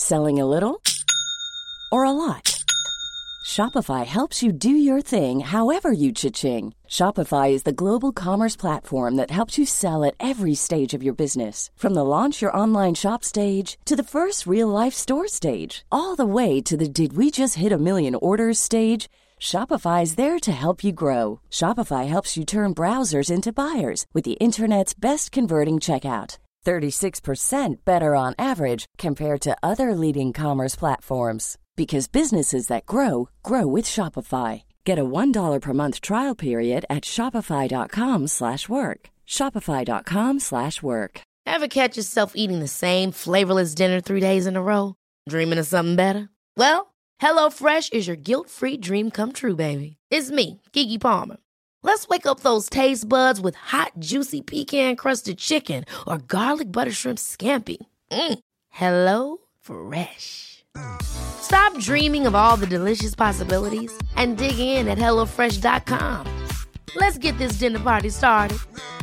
Selling a little or a lot? Shopify helps you do your thing however you cha-ching. Shopify is the global commerce platform that helps you sell at every stage of your business. From the launch your online shop stage to the first real-life store stage, all the way to the did we just hit a million orders stage. Shopify is there to help you grow. Shopify helps you turn browsers into buyers with the internet's best converting checkout. 36% better on average compared to other leading commerce platforms. Because businesses that grow, grow with Shopify. Get a $1 per month trial period at shopify.com/work. Shopify.com/work. Ever catch yourself eating the same flavorless dinner 3 days in a row? Dreaming of something better? Well, HelloFresh is your guilt-free dream come true, baby. It's me, Keke Palmer. Let's wake up those taste buds with hot, juicy pecan-crusted chicken or garlic butter shrimp scampi. HelloFresh. Stop dreaming of all the delicious possibilities and dig in at HelloFresh.com. Let's get this dinner party started.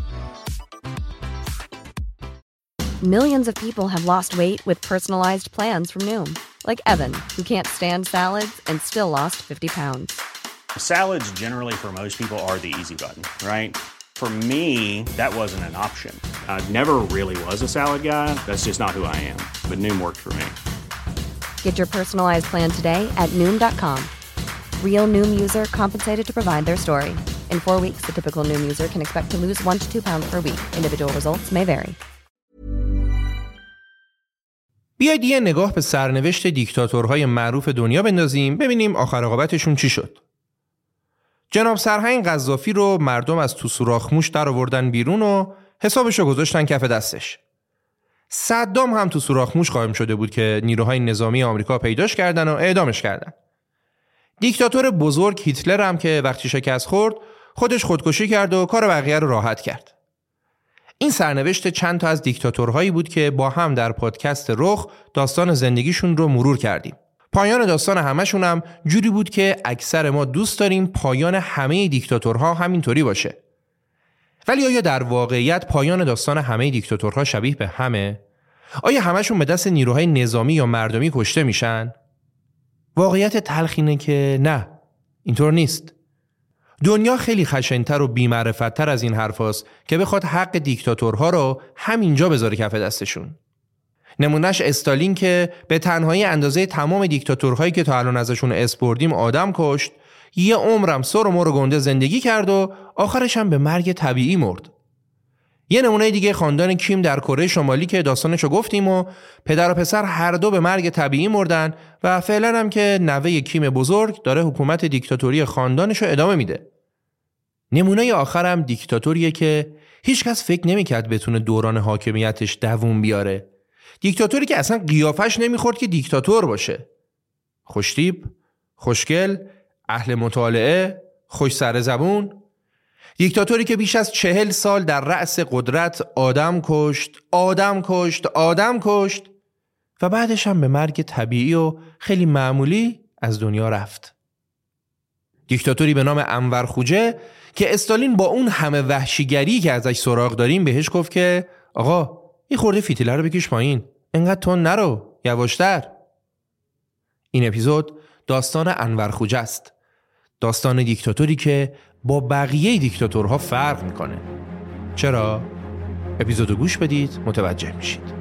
Millions of people have lost weight with personalized plans from Noom. Like Evan, who can't stand salads and still lost 50 pounds. Salads generally for most people are the easy button, right? For me, that wasn't an option. I never really was a salad guy. That's just not who I am. But Noom worked for me. Get your personalized plan today at Noom.com. Real Noom user compensated to provide their story. In 4 weeks, the typical Noom user can expect to lose 1 to 2 pounds per week. Individual results may vary. بیاید یه نگاه به سرنوشت دیکتاتورهای معروف دنیا بندازیم ببینیم آخر عاقبتشون چی شد. جناب سرهنگ قذافی رو مردم از تو سوراخ موش در آوردن بیرون و حسابشو گذاشتن کف دستش. صدام هم تو سوراخ موش قائم شده بود که نیروهای نظامی آمریکا پیداش کردن و اعدامش کردن. دیکتاتور بزرگ هیتلر هم که وقتی شکست خورد خودش خودکشی کرد و کار بقیه رو راحت کرد. این سرنوشت چند تا از دیکتاتورهایی بود که با هم در پادکست رخ داستان زندگیشون رو مرور کردیم. پایان داستان همشون هم جوری بود که اکثر ما دوست داریم پایان همه دیکتاتورها همینطوری باشه. ولی آیا در واقعیت پایان داستان همه دیکتاتورها شبیه به همه؟ آیا همشون به دست نیروهای نظامی یا مردمی کشته میشن؟ واقعیت تلخ اینه که نه، اینطور نیست. دنیا خیلی خشن‌تر و بی‌معرفت‌تر از این حرفاست که بخواد حق دیکتاتورها رو همینجا بذاره کف دستشون. نمونهش استالین که به تنهایی اندازه تمام دیکتاتورهایی که تا الان ازشون اسپردیم آدم کشت، یه عمرم سر و مر و گنده زندگی کرد و آخرش هم به مرگ طبیعی مرد. یه نمونه دیگه خاندان کیم در کره شمالی که داستانشو گفتیم و پدر و پسر هر دو به مرگ طبیعی مردن و فعلا هم که نوه کیم بزرگ داره حکومت دیکتاتوری خاندانشو ادامه میده. نمونه آخر هم دیکتاتوریه که هیچکس فکر نمیکرد بتونه دوران حاکمیتش دووم بیاره. دیکتاتوری که اصلا قیافش نمیخورد که دیکتاتور باشه. خوشتیپ، خوشگل، اهل مطالعه، خوش سر زبون. دیکتاتوری که بیش از 40 سال در رأس قدرت آدم کشت و بعدش هم به مرگ طبیعی و خیلی معمولی از دنیا رفت. دیکتاتوری به نام انور خوجه که استالین با اون همه وحشیگری که ازش سراغ داریم بهش گفت که آقا این خورده فیتیله رو بکش پایین، انقدر تون نرو، یواشتر. این اپیزود داستان انور خوجه است. داستان دیکتاتوری که با بقیه دیکتاتورها فرق میکنه. چرا؟ اپیزودو گوش بدید متوجه میشید.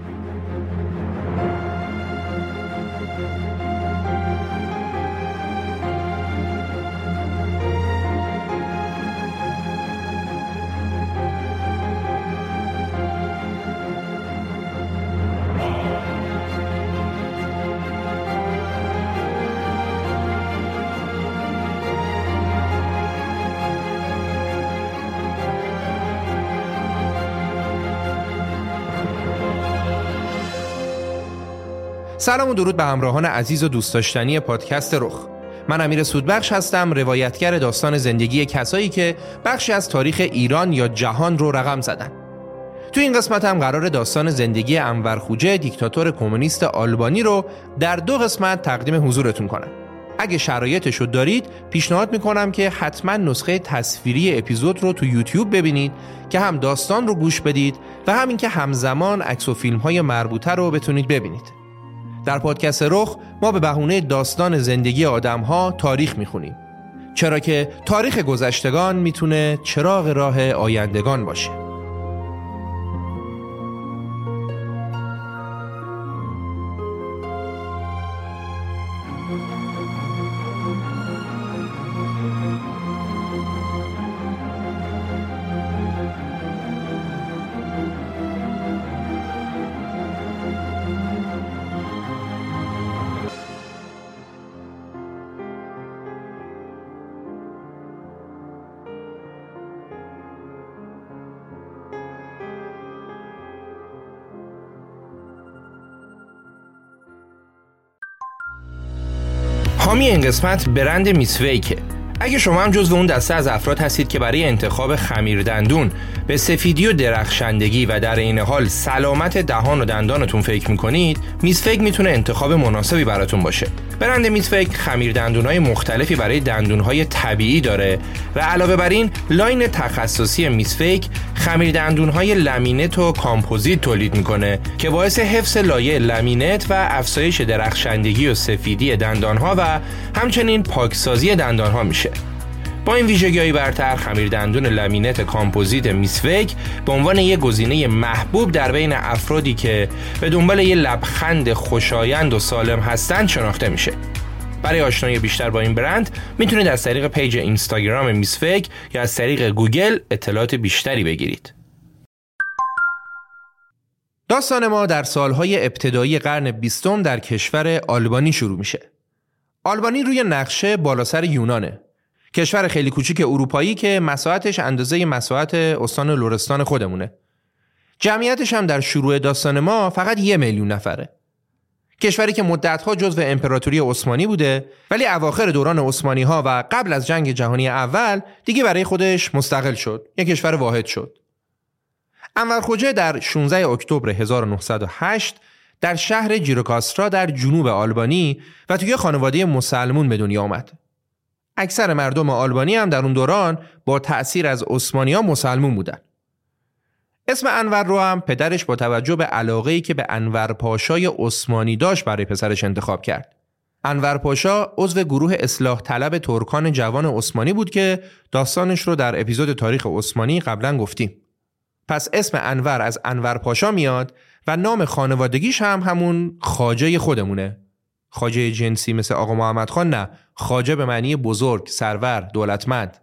سلام و درود به همراهان عزیز و دوست داشتنی پادکست رخ. من امیر سودبخش هستم، روایتگر داستان زندگی کسایی که بخشی از تاریخ ایران یا جهان رو رقم زدن. تو این قسمت هم قرار داستان زندگی انور خوجه، دیکتاتور کمونیست آلبانی رو در 2 قسمت تقدیم حضورتون کنم. اگه شرایطشو دارید پیشنهاد میکنم که حتما نسخه تصویری اپیزود رو تو یوتیوب ببینید که هم داستان رو گوش بدید و همین که همزمان عکس و فیلم‌های مربوطه رو بتونید ببینید. در پادکست رخ ما به بهونه داستان زندگی آدم‌ها تاریخ می‌خونیم، چرا که تاریخ گذشتگان میتونه چراغ راه آیندگان باشه. حامی این قسمت برند میسویکه. اگه شما هم جزو اون دسته از افراد هستید که برای انتخاب خمیردندون به سفیدی و درخشندگی و در این حال سلامت دهان و دندانتون فکر میکنید، میسویک میتونه انتخاب مناسبی براتون باشه. برند میسویک خمیردندونهای مختلفی برای دندونهای طبیعی داره و علاوه بر این لاین تخصصی میسویک خمیردندونهای لامینت و کامپوزیت تولید میکنه که باعث حفظ لایه لامینت و افزایش درخشندگی و سفیدی دندانها و همچنین پاکسازی دندانها میشه. با این ویژگی‌های برتر، خمیردندون لامینت کامپوزیت میسویک به عنوان یک گزینه محبوب در بین افرادی که به دنبال یک لبخند خوشایند و سالم هستند شناخته میشه. برای آشنایی بیشتر با این برند میتونید از طریق پیج اینستاگرام میسویک یا از طریق گوگل اطلاعات بیشتری بگیرید. داستان ما در سالهای ابتدایی قرن 20 در کشور آلبانی شروع میشه. آلبانی روی نقشه بالا سر یونانه. کشور خیلی کوچیک اروپایی که مساحتش اندازه مساحت استان لرستان خودمونه. جمعیتش هم در شروع داستان ما فقط 1 میلیون نفره. کشوری که مدت‌ها جزو امپراتوری عثمانی بوده، ولی اواخر دوران عثمانی‌ها و قبل از جنگ جهانی اول دیگه برای خودش مستقل شد. یک کشور واحد شد. انور خوجه در 16 اکتبر 1908 در شهر جیروکاسترا در جنوب آلبانی و توی خانواده مسلمون به دنیا آمد. اکثر مردم آلبانی هم در اون دوران با تأثیر از عثمانی‌ها مسلمون بودن. اسم انور رو هم پدرش با توجه به علاقه‌ای که به انور پاشای عثمانی داشت برای پسرش انتخاب کرد. انور پاشا عضو گروه اصلاح طلب ترکان جوان عثمانی بود که داستانش رو در اپیزود تاریخ عثمانی قبلا گفتیم. پس اسم انور از انور پاشا میاد و نام خانوادگیش هم همون خواجه خودمونه. خواجه جنسی مثل آقا محمد خان نه، خواجه به معنی بزرگ، سرور، دولتمند.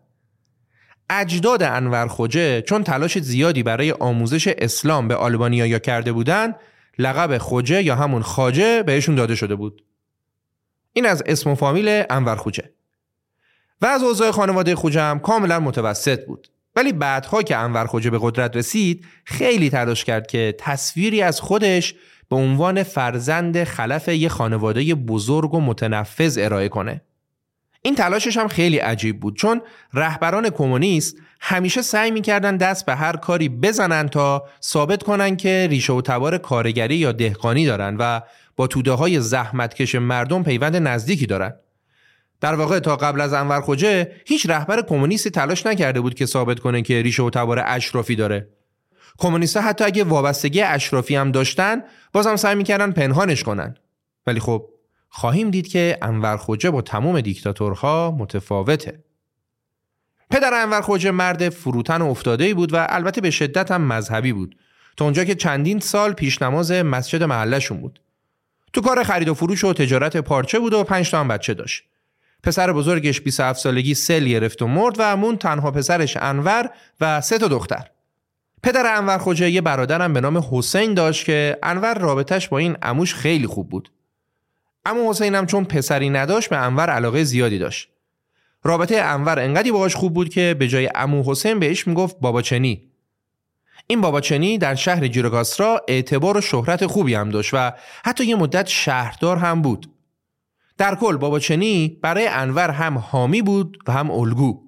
اجداد انور خوجه چون تلاش زیادی برای آموزش اسلام به آلبانیایی‌ها کرده بودن، لقب خوجه یا همون خواجه بهشون داده شده بود. این از اسم و فامیل انور خوجه. و از اوضاع خانواده خوجه هم کاملا متوسط بود. ولی بعدها که انور خوجه به قدرت رسید، خیلی تلاش کرد که تصویری از خودش به عنوان فرزند خلف یه خانواده بزرگ و متنفذ ارائه کنه. این تلاشش هم خیلی عجیب بود، چون رهبران کمونیست همیشه سعی می‌کردن دست به هر کاری بزنن تا ثابت کنن که ریشه و تبار کارگری یا دهقانی دارن و با توده‌های زحمتکش مردم پیوند نزدیکی دارن. در واقع تا قبل از انور خوجه هیچ رهبر کمونیستی تلاش نکرده بود که ثابت کنه که ریشه و تبار اشرافی داره. کمونیست‌ها حتی اگه وابستگی اشرافی هم داشتن، بازم سعی می‌کردن پنهانش کنن. ولی خب خواهیم دید که انور خوجه با تمام دیکتاتورها متفاوته. پدر انور خوجه مرد فروتن و افتاده‌ای بود و البته به شدت هم مذهبی بود، تا اونجا که چندین سال پیشنماز مسجد محلشون بود. تو کار خرید و فروش و تجارت پارچه بود و 5 تا هم بچه داشت. پسر بزرگش 27 سالگی سل گرفت و مرد و مون تنها پسرش انور و 3 تا دختر. پدر انور خوجه یه برادرم به نام حسین داشت که انور رابطش با این عموش خیلی خوب بود. عمو حسین هم چون پسری نداشت به انور علاقه زیادی داشت. رابطه انور انقدی باهاش خوب بود که به جای عمو حسین بهش میگفت باباچنی. این باباچنی در شهر جیروکاسترا اعتبار و شهرت خوبی هم داشت و حتی یه مدت شهردار هم بود. در کل باباچنی برای انور هم حامی بود و هم الگو.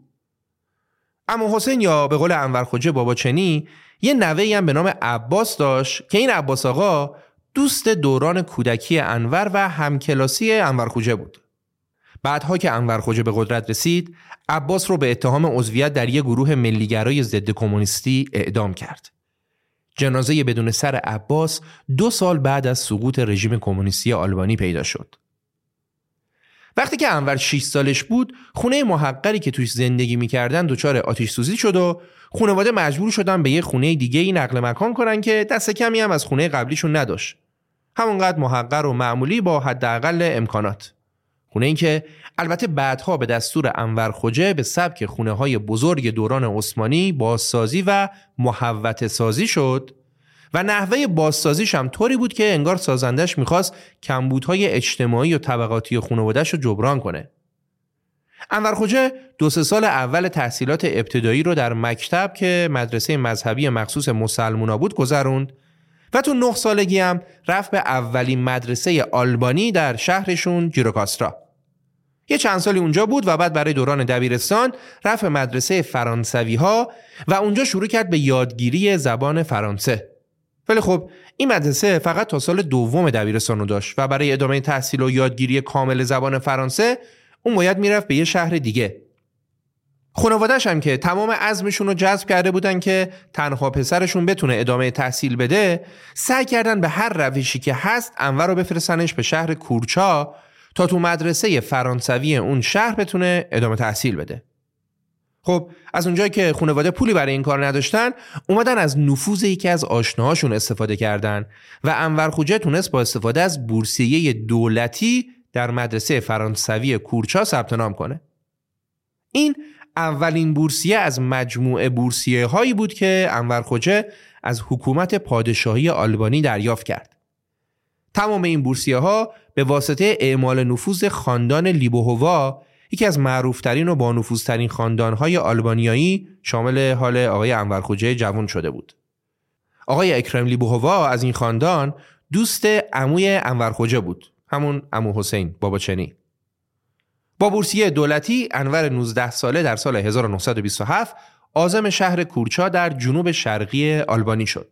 عمو حسین یا به قول انور خوجه باباچنی یه نوه‌ای هم به نام عباس داشت که این عباس آقا دوست دوران کودکی انور و همکلاسی انور خوجه بود. بعدها که انور خوجه به قدرت رسید، عباس رو به اتهام عضویت در یک گروه ملیگرای ضد کمونیستی اعدام کرد. جنازه بدون سر عباس 2 سال بعد از سقوط رژیم کمونیستی آلبانی پیدا شد. وقتی که انور 6 سالش بود، خونه محقری که توش زندگی می‌کردن دچار آتش سوزی شد و خانواده مجبور شدن به یه خونه دیگه‌ای نقل مکان کنن که دست کمی هم از خونه قبلیشون نداشت. همونقدر محقر و معمولی با حداقل امکانات. خونه این که البته بعدها به دستور انور خوجه به سبک خونه‌های بزرگ دوران عثمانی بازسازی و محوطه سازی شد و نحوه بازسازیش هم طوری بود که انگار سازندش میخواست کمبودهای اجتماعی و طبقاتی خانواده‌اش رو جبران کنه. انور خوجه 2-3 سال اول تحصیلات ابتدایی رو در مکتب که مدرسه مذهبی مخصوص مسلمونا بود گذروند و تو 9 سالگی هم رفت به اولین مدرسه آلبانی در شهرشون جیروکاسترا. یه چند سالی اونجا بود و بعد برای دوران دبیرستان رفت مدرسه فرانسوی ها و اونجا شروع کرد به یادگیری زبان فرانسه. ولی خب این مدرسه فقط تا سال 2 دبیرستان رو داشت و برای ادامه تحصیل و یادگیری کامل زبان فرانسه اون باید میرفت به یه شهر دیگه. خانواده‌اش هم که تمام عزمشون رو جذب کرده بودن که تنها پسرشون بتونه ادامه تحصیل بده، سعی کردن به هر روشی که هست انور رو بفرستنش به شهر کورچا تا تو مدرسه فرانسوی اون شهر بتونه ادامه تحصیل بده. خب از اونجایی که خانواده پولی برای این کار نداشتن، اومدن از نفوذ یکی از آشناهاشون استفاده کردن و انور خوجه تونست با استفاده از بورسیه دولتی در مدرسه فرانسوی کورچا ثبت نام کنه. این اولین بورسیه از مجموعه بورسیه هایی بود که انور خوجه از حکومت پادشاهی آلبانی دریافت کرد. تمام این بورسیه ها به واسطه اعمال نفوذ خاندان لیبوهوا، یکی از معروفترین و با نفوذترین خاندانهای آلبانیایی، شامل حال آقای انور خوجه جوان شده بود. آقای اکرم لیبوهوا از این خاندان دوست عموی انور خوجه بود، همون عمو حسین باباچنی. با بورسیه دولتی انور 19 ساله در سال 1927 عازم شهر کورچا در جنوب شرقی آلبانی شد.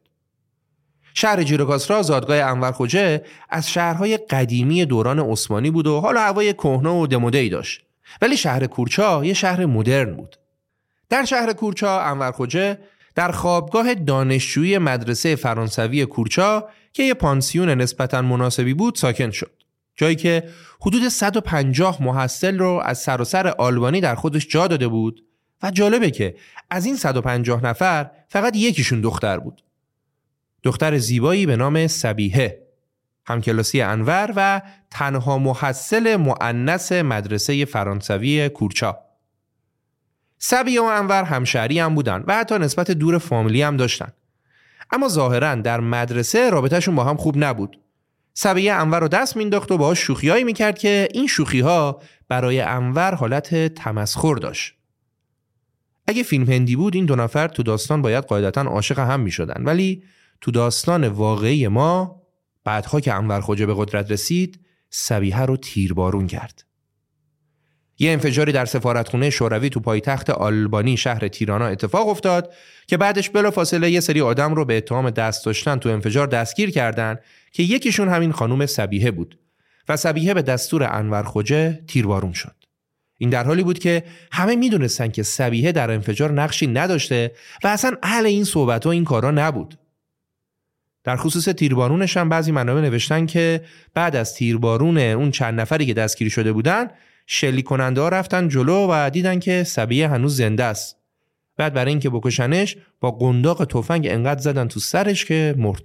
شهر جیروکاسترا زادگاه انور خوجه از شهرهای قدیمی دوران عثمانی بود و حال و هوای کهنه و دموده‌ای داشت. ولی شهر کورچا یه شهر مدرن بود. در شهر کورچا انور خوجه در خوابگاه دانشجویی مدرسه فرانسوی کورچا که یه پانسیون نسبتاً مناسبی بود ساکن شد. جایی که حدود 150 محصل رو از سراسر آلبانی در خودش جا داده بود و جالبه که از این 150 نفر فقط یکیشون دختر بود. دختر زیبایی به نام سبیحه، همکلاسی انور و تنها محصل مؤنث مدرسه فرانسوی کورچا. سبیحه و انور همشهری هم بودن و حتی نسبت دور فامیلی هم داشتن. اما ظاهراً در مدرسه رابطهشون با هم خوب نبود. سبیحه انور رو دست مینداخت و باهاش شوخیایی میکرد که این شوخی‌ها برای انور حالت تمسخر داشت. اگه فیلم هندی بود این 2 نفر تو داستان باید قاعدتاً عاشق هم میشدن، ولی تو داستان واقعی ما بعدها که انور خوجه به قدرت رسید سبیحه رو تیربارون کرد. یه انفجاری در سفارتخونه شوروی تو پایتخت آلبانی شهر تیرانا اتفاق افتاد که بعدش بلافاصله یه سری آدم رو به اتهام دست داشتن تو انفجار دستگیر کردن که یکیشون همین خانم سبیحه بود و سبیحه به دستور انور خوجه تیربارون شد. این در حالی بود که همه میدونستن که سبیحه در انفجار نقشی نداشته و اصلا اهل این صحبت و این کارا نبود. در خصوص تیربارونش هم بعضی منابع نوشتن که بعد از تیربارون اون چند نفری که دستگیر شده بودن، شلیک کننده ها رفتن جلو و دیدن که سبیحه هنوز زنده است. بعد برای اینکه بکشنش با قنداق تفنگ انقدر زدن تو سرش که مرد.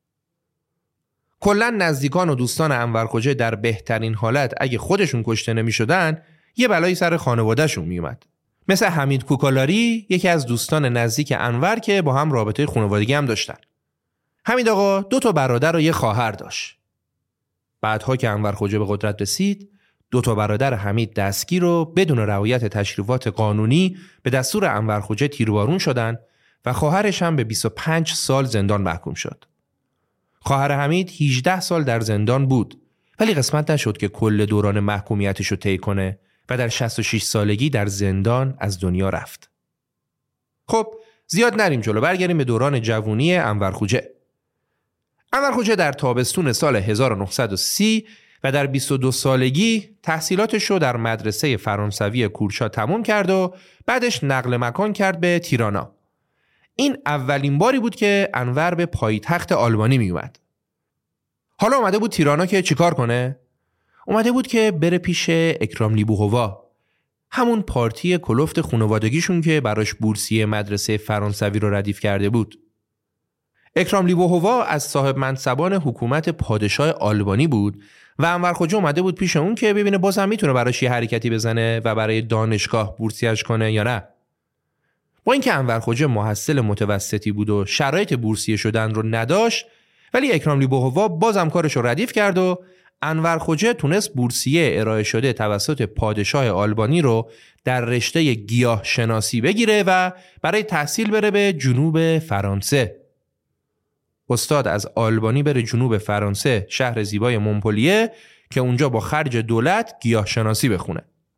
کلا نزدیکان و دوستان انور خوجه در بهترین حالت اگه خودشون کشته نمی‌شدن، یه بلایی سر خانواده‌شون میومد. مثل حمید کوکالاری، یکی از دوستان نزدیک انور که با هم رابطه خانوادگی هم داشتن. حمید آقا 2 برادر و یه خواهر داشت. بعدها که انور خوجه به قدرت رسید، 2 برادر حمید دستگیر و بدون رعایت تشریفات قانونی به دستور انور خوجه تیربارون شدن و خواهرش هم به 25 سال زندان محکوم شد. خواهر حمید 18 سال در زندان بود، ولی قسمت نشد که کل دوران محکومیتش رو طی کنه و در 66 سالگی در زندان از دنیا رفت. خب زیاد نریم جلو، برگردیم به دوران جوانی انور خوجه. انور خوجه در تابستون سال 1930 و در 22 سالگی تحصیلاتش رو در مدرسه فرانسوی کورچا تموم کرد و بعدش نقل مکان کرد به تیرانا. این اولین باری بود که انور به پایتخت آلبانی می اومد. حالا اومده بود تیرانا که چیکار کنه؟ اومده بود که بره پیش اکرام لیبوهوا، همون پارتی کلفت خانوادگیشون که براش بورسیه مدرسه فرانسوی رو ردیف کرده بود. اکرام لیبوهوا از صاحب منصبان حکومت پادشاه آلبانی بود و انور خوجه اومده بود پیش اون که ببینه بازم میتونه براش یه حرکتی بزنه و برای دانشگاه بورسیه‌اش کنه یا نه. با اینکه انور خوجه محصل متوسطی بود و شرایط بورسیه شدن رو نداشت، ولی اکرام لیبوهوا بازم کارش رو ردیف کرد و انور خوجه تونست بورسیه ارائه شده توسط پادشاه آلبانی رو در رشته گیاه شناسی بگیره و برای تحصیل بره به جنوب فرانسه. استاد از آلبانی بره جنوب فرانسه، شهر زیبای مونپلیه، که اونجا با خرج دولت گیاه شناسی بخونه.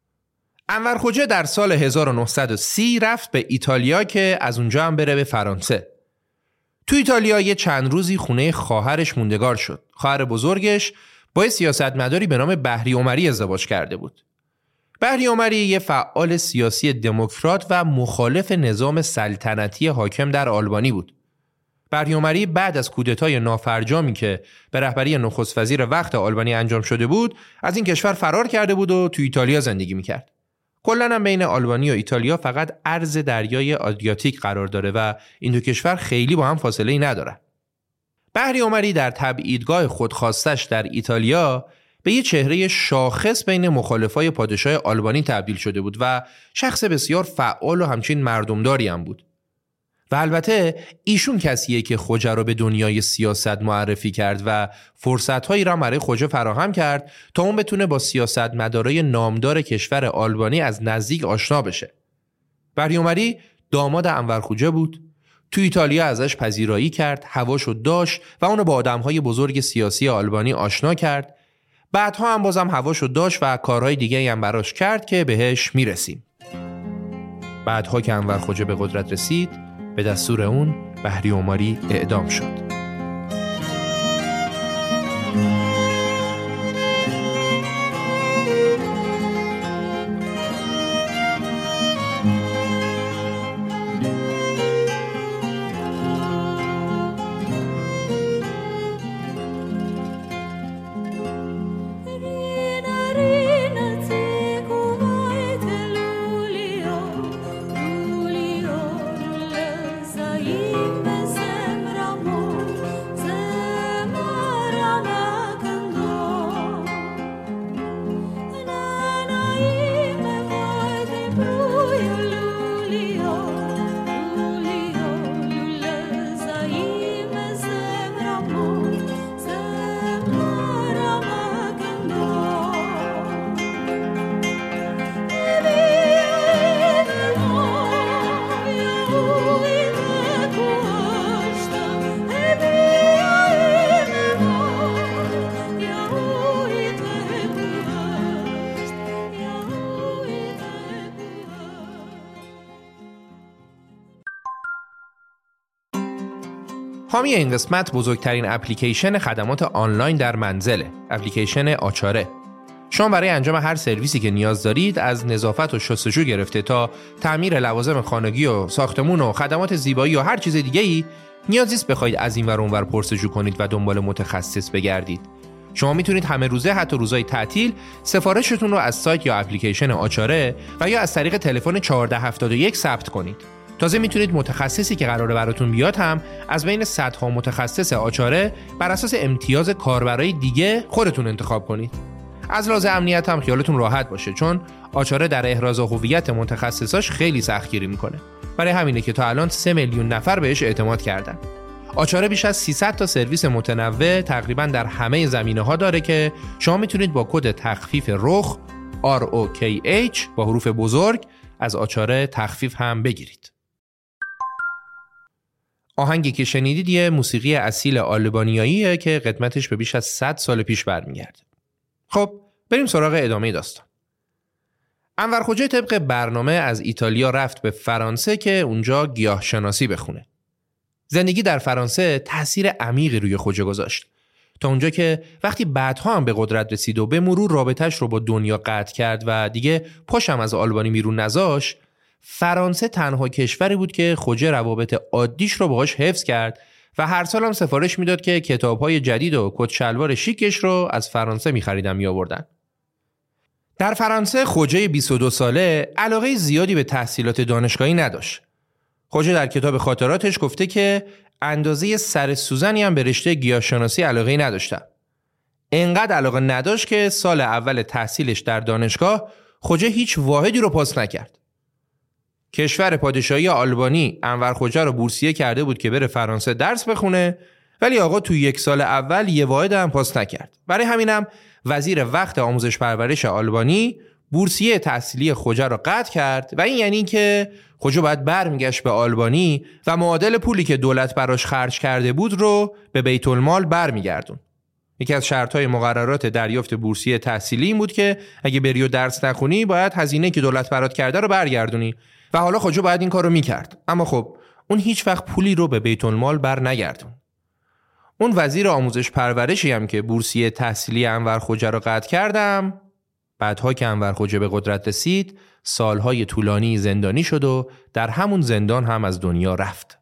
انور خوجه در سال 1930 رفت به ایتالیا که از اونجا هم بره به فرانسه. تو ایتالیا یه چند روزی خونه خواهرش موندگار شد. خواهر بزرگش با سیاستمداری به نام بهری عمری ازدواج کرده بود. بهری عمری یه فعال سیاسی دموکرات و مخالف نظام سلطنتی حاکم در آلبانی بود. بهری عمری بعد از کودتای نافرجامی که به رهبری نخست وزیر وقت آلبانی انجام شده بود، از این کشور فرار کرده بود و تو ایتالیا زندگی میکرد. کلاً هم بین آلبانی و ایتالیا فقط عرض دریای آدریاتیک قرار داره و این دو کشور خیلی با هم فاصله‌ای ندارن. بهری عمری در تبعیدگاه خودخواستش در ایتالیا به یه چهره شاخص بین مخالفای پادشاه آلبانی تبدیل شده بود و شخص بسیار فعال و همچنین مردمداری هم بود. و البته ایشون کسیه که خوجه رو به دنیای سیاست معرفی کرد و فرصت‌هایی را برای خوجه فراهم کرد تا اون بتونه با سیاستمدارای نامدار کشور آلبانی از نزدیک آشنا بشه. بهری عمری داماد انور خوجه بود. تو ایتالیا ازش پذیرایی کرد، هواشو داشت و اونو با آدم‌های بزرگ سیاسی آلبانی آشنا کرد. بعدها هم بازم هواشو داشت و کارهای دیگه هم براش کرد که بهش میرسیم. بعدها که انور خوجه به قدرت رسید، به دستور اون بهری عمری اعدام شد. حامی این قسمت بزرگترین اپلیکیشن خدمات آنلاین در منزله، اپلیکیشن آچاره. شما برای انجام هر سرویسی که نیاز دارید، از نظافت و شستشو گرفته تا تعمیر لوازم خانگی و ساختمون و خدمات زیبایی و هر چیز دیگه‌ای، نیازی نیست بخواید از این ور اون ور پرسجو کنید و دنبال متخصص بگردید. شما میتونید همه روزه، حتی روزهای تعطیل، سفارشتون رو از سایت یا اپلیکیشن آچاره و یا از طریق تلفن 1471 ثبت کنید. تازه میتونید متخصصی که قراره براتون بیاد هم از بین صدها متخصص آچاره بر اساس امتیاز کاربرای دیگه خودتون انتخاب کنید. از لحاظ امنیت هم خیالتون راحت باشه، چون آچاره در احراز هویت متخصصاش خیلی سختگیری میکنه. برای همینه که تا الان 3 میلیون نفر بهش اعتماد کردن. آچاره بیش از 300 تا سرویس متنوع تقریبا در همه زمینه‌ها داره که شما میتونید با کد تخفیف رخ ROKH با حروف بزرگ از آچاره تخفیف هم بگیرید. آهنگی که شنیدید یه موسیقی اصیل آلبانیاییه که قدمتش به بیش از 100 سال پیش برمیگرده. خب بریم سراغ ادامه داستان. انور خوجه طبق برنامه از ایتالیا رفت به فرانسه که اونجا گیاه شناسی بخونه. زندگی در فرانسه تأثیر عمیقی روی خوجه گذاشت، تا اونجا که وقتی بعدها هم به قدرت رسید و به مرور رابطه‌اش رو با دنیا قطع کرد و دیگه پاشم از آلبانی بیرون نذاشت، فرانسه تنها کشوری بود که خوجه روابط عادیش رو باهاش حفظ کرد و هر سال هم سفارش میداد که کتاب‌های جدید و کت شلوار شیکش رو از فرانسه می‌خریدن می‌آوردن. در فرانسه خوجه 22 ساله علاقه زیادی به تحصیلات دانشگاهی نداشت. خوجه در کتاب خاطراتش گفته که اندازه سر سوزنی هم به رشته گیاهشناسی علاقه‌ای نداشتم. انقدر علاقه نداشت که سال اول تحصیلش در دانشگاه خوجه هیچ واحدی رو پاس نکرد. کشور پادشاهی آلبانی انور خوجه رو بورسیه کرده بود که بره فرانسه درس بخونه، ولی آقا تو 1 سال اول یه واحد هم پاس نکرد. برای همینم وزیر وقت آموزش پرورش آلبانی بورسیه تحصیلی خوجه رو قطع کرد و این یعنی که خوجه باید برمیگشت به آلبانی و معادل پولی که دولت براش خرج کرده بود رو به بیت المال برمیگردون. یکی از شرط‌های مقررات دریافت بورسیه تحصیلی این بود که اگه بری و درس نخونی باید هزینه که دولت برات کرده رو برگردونی و حالا خوجه باید این کارو میکرد. اما خب اون هیچ وقت پولی رو به بیت المال برنگردون. اون وزیر آموزش پرورشی هم که بورسیه تحصیلی انور خوجه رو قطع کردم، بعدها که انور خوجه به قدرت رسید سالهای طولانی زندانی شد و در همون زندان هم از دنیا رفت.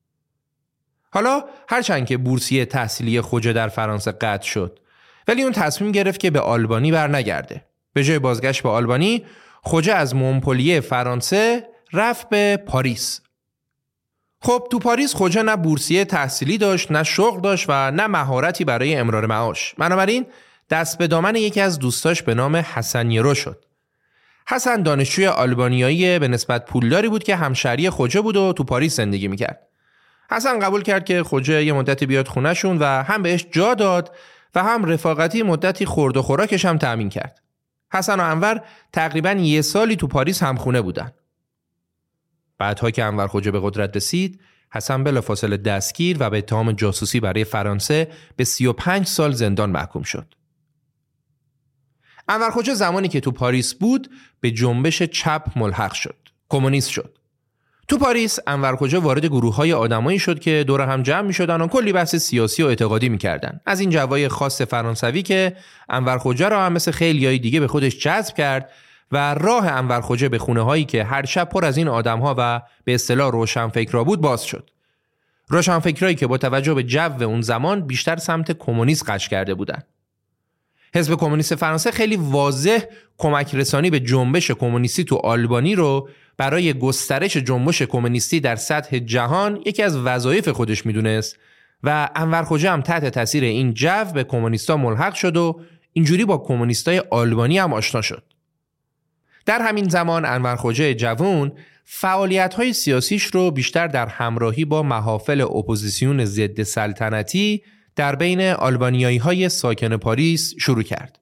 حالا هرچند که بورسیه تحصیلی خوجه در فرانسه قطع شد، ولی اون تصمیم گرفت که به آلبانی برنگرده. به جای بازگشت به آلبانی، خوجه از مونپلیه فرانسه رفت به پاریس. خب تو پاریس خوجه نه بورسیه تحصیلی داشت، نه شغل داشت و نه مهارتی برای امرار معاش. بنابراین دست به دامن یکی از دوستاش به نام حسن یرو شد. حسن دانشجوی آلبانیایی به نسبت پولداری بود که همشهری خوجه بود و تو پاریس زندگی میکرد. حسن قبول کرد که خوجه یه مدتی بیاد خونه‌شون و هم بهش جا داد و هم رفاقتی مدتی خورد و خوراکش هم تأمین کرد. حسن و انور تقریباً 1 سالی تو پاریس همخونه بودن. بعدها که انور خوجه به قدرت رسید، حسن بلافاصله دستگیر و به اتهام جاسوسی برای فرانسه به 35 سال زندان محکوم شد. انور خوجه زمانی که تو پاریس بود به جنبش چپ ملحق شد. کمونیست شد. تو پاریس انور خوجه وارد گروه‌های آدمایی شد که دور هم جمع می‌شدن و کلی بحث سیاسی و اعتقادی می‌کردن. از این جوای خاص فرانسوی که انور خوجه را هم مثل خیلیای دیگه به خودش جذب کرد و راه انور خوجه به خونه‌هایی که هر شب پر از این آدم‌ها و به اصطلاح روشنفکرا بود باز شد. روشنفکرایی که با توجه به جو اون زمان بیشتر سمت کمونیست قش کرده بودند. حزب کمونیست فرانسه خیلی واضح کمک رسانی به جنبش کمونیستی تو آلبانی رو برای گسترش جنبش کمونیستی در سطح جهان یکی از وظایف خودش میدونست و انور خوجه هم تحت تاثیر این جو به کمونیستا ملحق شد و اینجوری با کمونیستای آلبانی هم آشنا شد. در همین زمان انور خوجه جوان فعالیت‌های سیاسیش رو بیشتر در همراهی با محافل اپوزیسیون ضد سلطنتی در بین آلبانیایی‌های ساکن پاریس شروع کرد.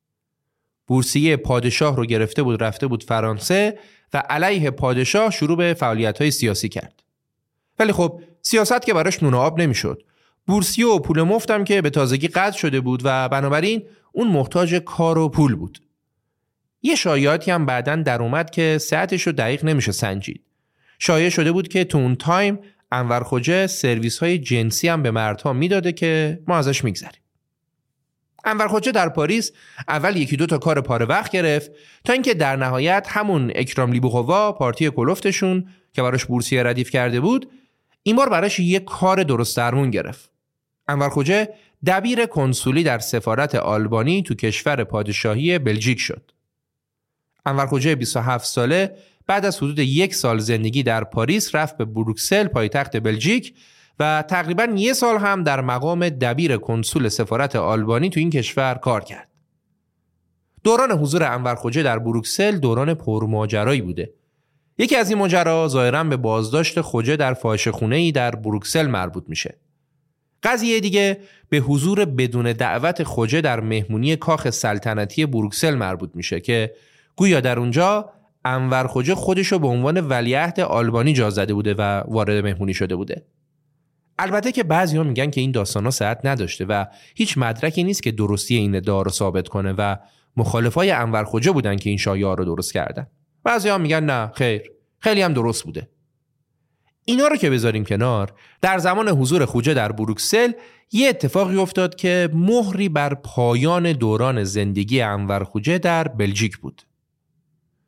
بورسیه پادشاه رو گرفته بود رفته بود فرانسه و علیه پادشاه شروع به فعالیت‌های سیاسی کرد. ولی خب سیاست که براش نون و آب نمی‌شد. بورسیه و پول مفتم که به تازگی قطع شده بود و بنابراین اون محتاج کار و پول بود. یه شایعاتی هم بعداً در اومد که صحتش رو دقیق نمیشه سنجید. شایع شده بود که تو اون تایم انور خوجه سرویس‌های جنسی هم به مردها میداده که ما ازش میگذریم. انور خوجه در پاریس اول 1-2 تا کار پاره وقت گرفت تا اینکه در نهایت همون اکرام لیبوخوا پارتی کلفتشون که براش بورسیه ردیف کرده بود این بار براش یه کار درست درمون گرفت. انور خوجه دبیر کنسولی در سفارت آلبانی تو کشور پادشاهی بلژیک شد. انور خوجه 27 ساله بعد از حدود 1 سال زندگی در پاریس رفت به بروکسل پایتخت بلژیک و تقریباً 1 سال هم در مقام دبیر کنسول سفارت آلبانی تو این کشور کار کرد. دوران حضور انور خوجه در بروکسل دوران پرماجرایی بوده. یکی از این ماجرا ظاهراً به بازداشت خوجه در فاحشه‌خونه‌ای در بروکسل مربوط میشه. قضیه دیگه به حضور بدون دعوت خوجه در مهمونی کاخ سلطنتی بروکسل مربوط میشه که گویا در اونجا انور خوجه خودشو به عنوان ولیعهد آلبانی جا زده بوده و وارد مهمونی شده بوده. البته که بعضی‌ها میگن که این داستانا صحت نداشته و هیچ مدرکی نیست که درستی این ادعا رو ثابت کنه و مخالفای انور خوجه بودن که این شایعه رو درست کردن. بعضی‌ها میگن نه خیر، خیلی هم درست بوده. اینا رو که بذاریم کنار، در زمان حضور خوجه در بروکسل یه اتفاقی افتاد که مهری بر پایان دوران زندگی انور خوجه در بلژیک بود.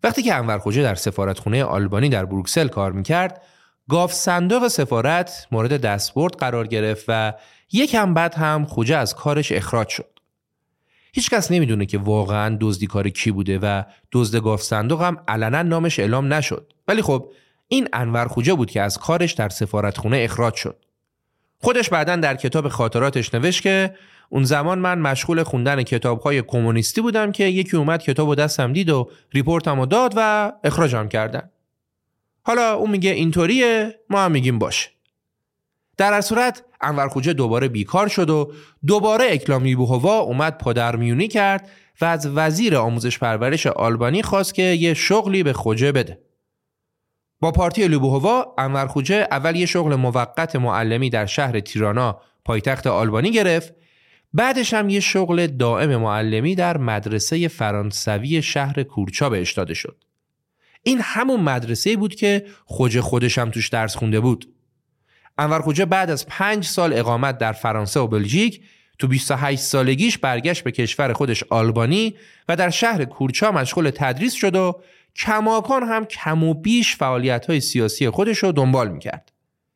وقتی که انور خوجه در سفارتخونه آلبانی در بروکسل کار میکرد، گاف صندوق سفارت مورد دستبرد قرار گرفت و یکم بعد هم خوجه از کارش اخراج شد. هیچ کس نمیدونه که واقعاً دزدی کار کی بوده و دزد گاف صندوق هم علنا نامش اعلام نشد. ولی خب این انور خوجه بود که از کارش در سفارتخونه اخراج شد. خودش بعداً در کتاب خاطراتش نوشت که اون زمان من مشغول خوندن کتاب‌های کمونیستی بودم که یکی اومد کتابو دستم دید و ریپورتمو داد و اخراجم کردن. حالا اون میگه اینطوریه، ما هم میگیم باشه. در هر صورت انور خوجه دوباره بیکار شد و دوباره اکرام لیبوهوا اومد پادرمیونی کرد و از وزیر آموزش پرورش آلبانی خواست که یه شغلی به خوجه بده. با پارتی لیبوهوا انور خوجه اول یه شغل موقت معلمی در شهر تیرانا پایتخت آلبانی گرفت، بعدش هم یه شغل دائم معلمی در مدرسه فرانسوی شهر کورچا بهش داده شد. این همون مدرسه‌ای بود که خوجه خودش هم توش درس خونده بود. انور خوجه بعد از 5 سال اقامت در فرانسه و بلژیک تو 28 سالگیش برگشت به کشور خودش آلبانی و در شهر کورچا مشغول تدریس شد و کماکان هم کم و بیش فعالیت‌های سیاسی خودش رو دنبال می‌کرد.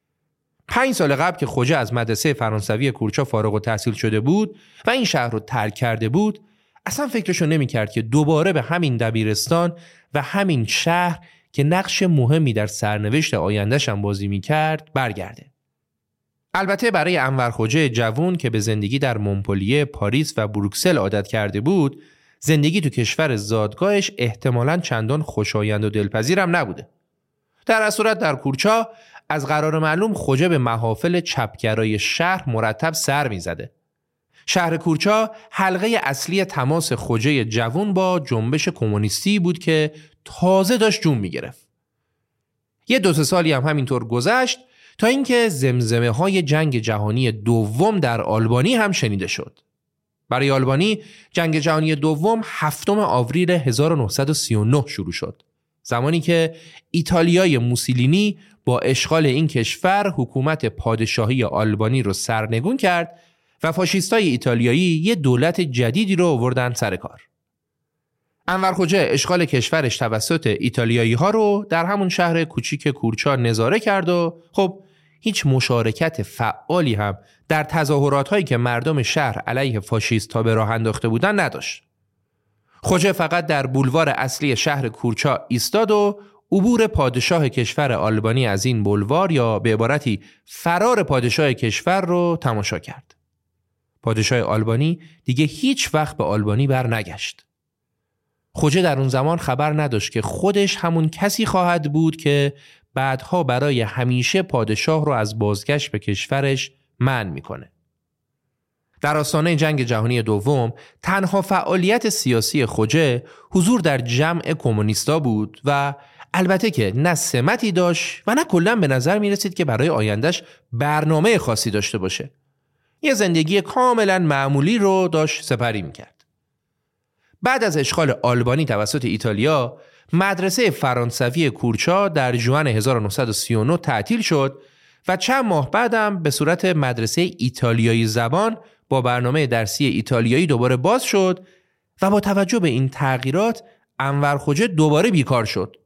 5 سال قبل که خوجه از مدرسه فرانسوی کورچا فارغ التحصیل شده بود و این شهر رو ترک کرده بود، اصلا فکرشو نمی‌کرد که دوباره به همین دبیرستان و همین شهر که نقش مهمی در سرنوشت آینده‌ش هم بازی می‌کرد برگرده. البته برای انور خوجه جوان که به زندگی در مونپلیه، پاریس و بروکسل عادت کرده بود، زندگی تو کشور زادگاهش احتمالاً چندان خوشایند و دلپذیرم نبوده. در اصل صورت در کورچا از قرار معلوم خوجه به محافل چپگرای شهر مرتب سر می‌زده. شهر کورچا حلقه اصلی تماس خوجه جوان با جنبش کمونیستی بود که تازه داشت جون می‌گرفت. یه 2-3 سالی هم همینطور گذشت تا اینکه زمزمه های جنگ جهانی دوم در آلبانی هم شنیده شد. برای آلبانی جنگ جهانی دوم 7 آوریل 1939 شروع شد، زمانی که ایتالیای موسولینی با اشغال این کشور حکومت پادشاهی آلبانی رو سرنگون کرد و فاشیستای ایتالیایی یه دولت جدیدی رو آوردن سر کار. انور خوجه اشغال کشورش توسط ایتالیایی ها رو در همون شهر کوچیک کورچا نظاره کرد و خب هیچ مشارکت فعالی هم در تظاهرات هایی که مردم شهر علیه فاشیست ها به راه انداخته بودن نداشت. خوجه فقط در بولوار اصلی شهر کورچا ایستاد و عبور پادشاه کشور آلبانی از این بولوار یا به عبارتی فرار پادشاه کشور رو تماشا کرد. پادشاه آلبانی دیگه هیچ وقت به آلبانی بر نگشت. خوجه در اون زمان خبر نداشت که خودش همون کسی خواهد بود که بعدها برای همیشه پادشاه رو از بازگشت به کشورش منع میکنه. در آستانه جنگ جهانی دوم تنها فعالیت سیاسی خوجه حضور در جمع کمونیستا بود و البته که نه سمتی داشت و نه کلاً به نظر میرسید که برای آیندهش برنامه خاصی داشته باشه. یه زندگی کاملاً معمولی رو داشت سپری میکرد. بعد از اشغال آلبانی توسط ایتالیا، مدرسه فرانسوی کورچا در ژوئن 1939 تعطیل شد و چند ماه بعدم به صورت مدرسه ایتالیایی زبان با برنامه درسی ایتالیایی دوباره باز شد و با توجه به این تغییرات انور خوجه دوباره بیکار شد.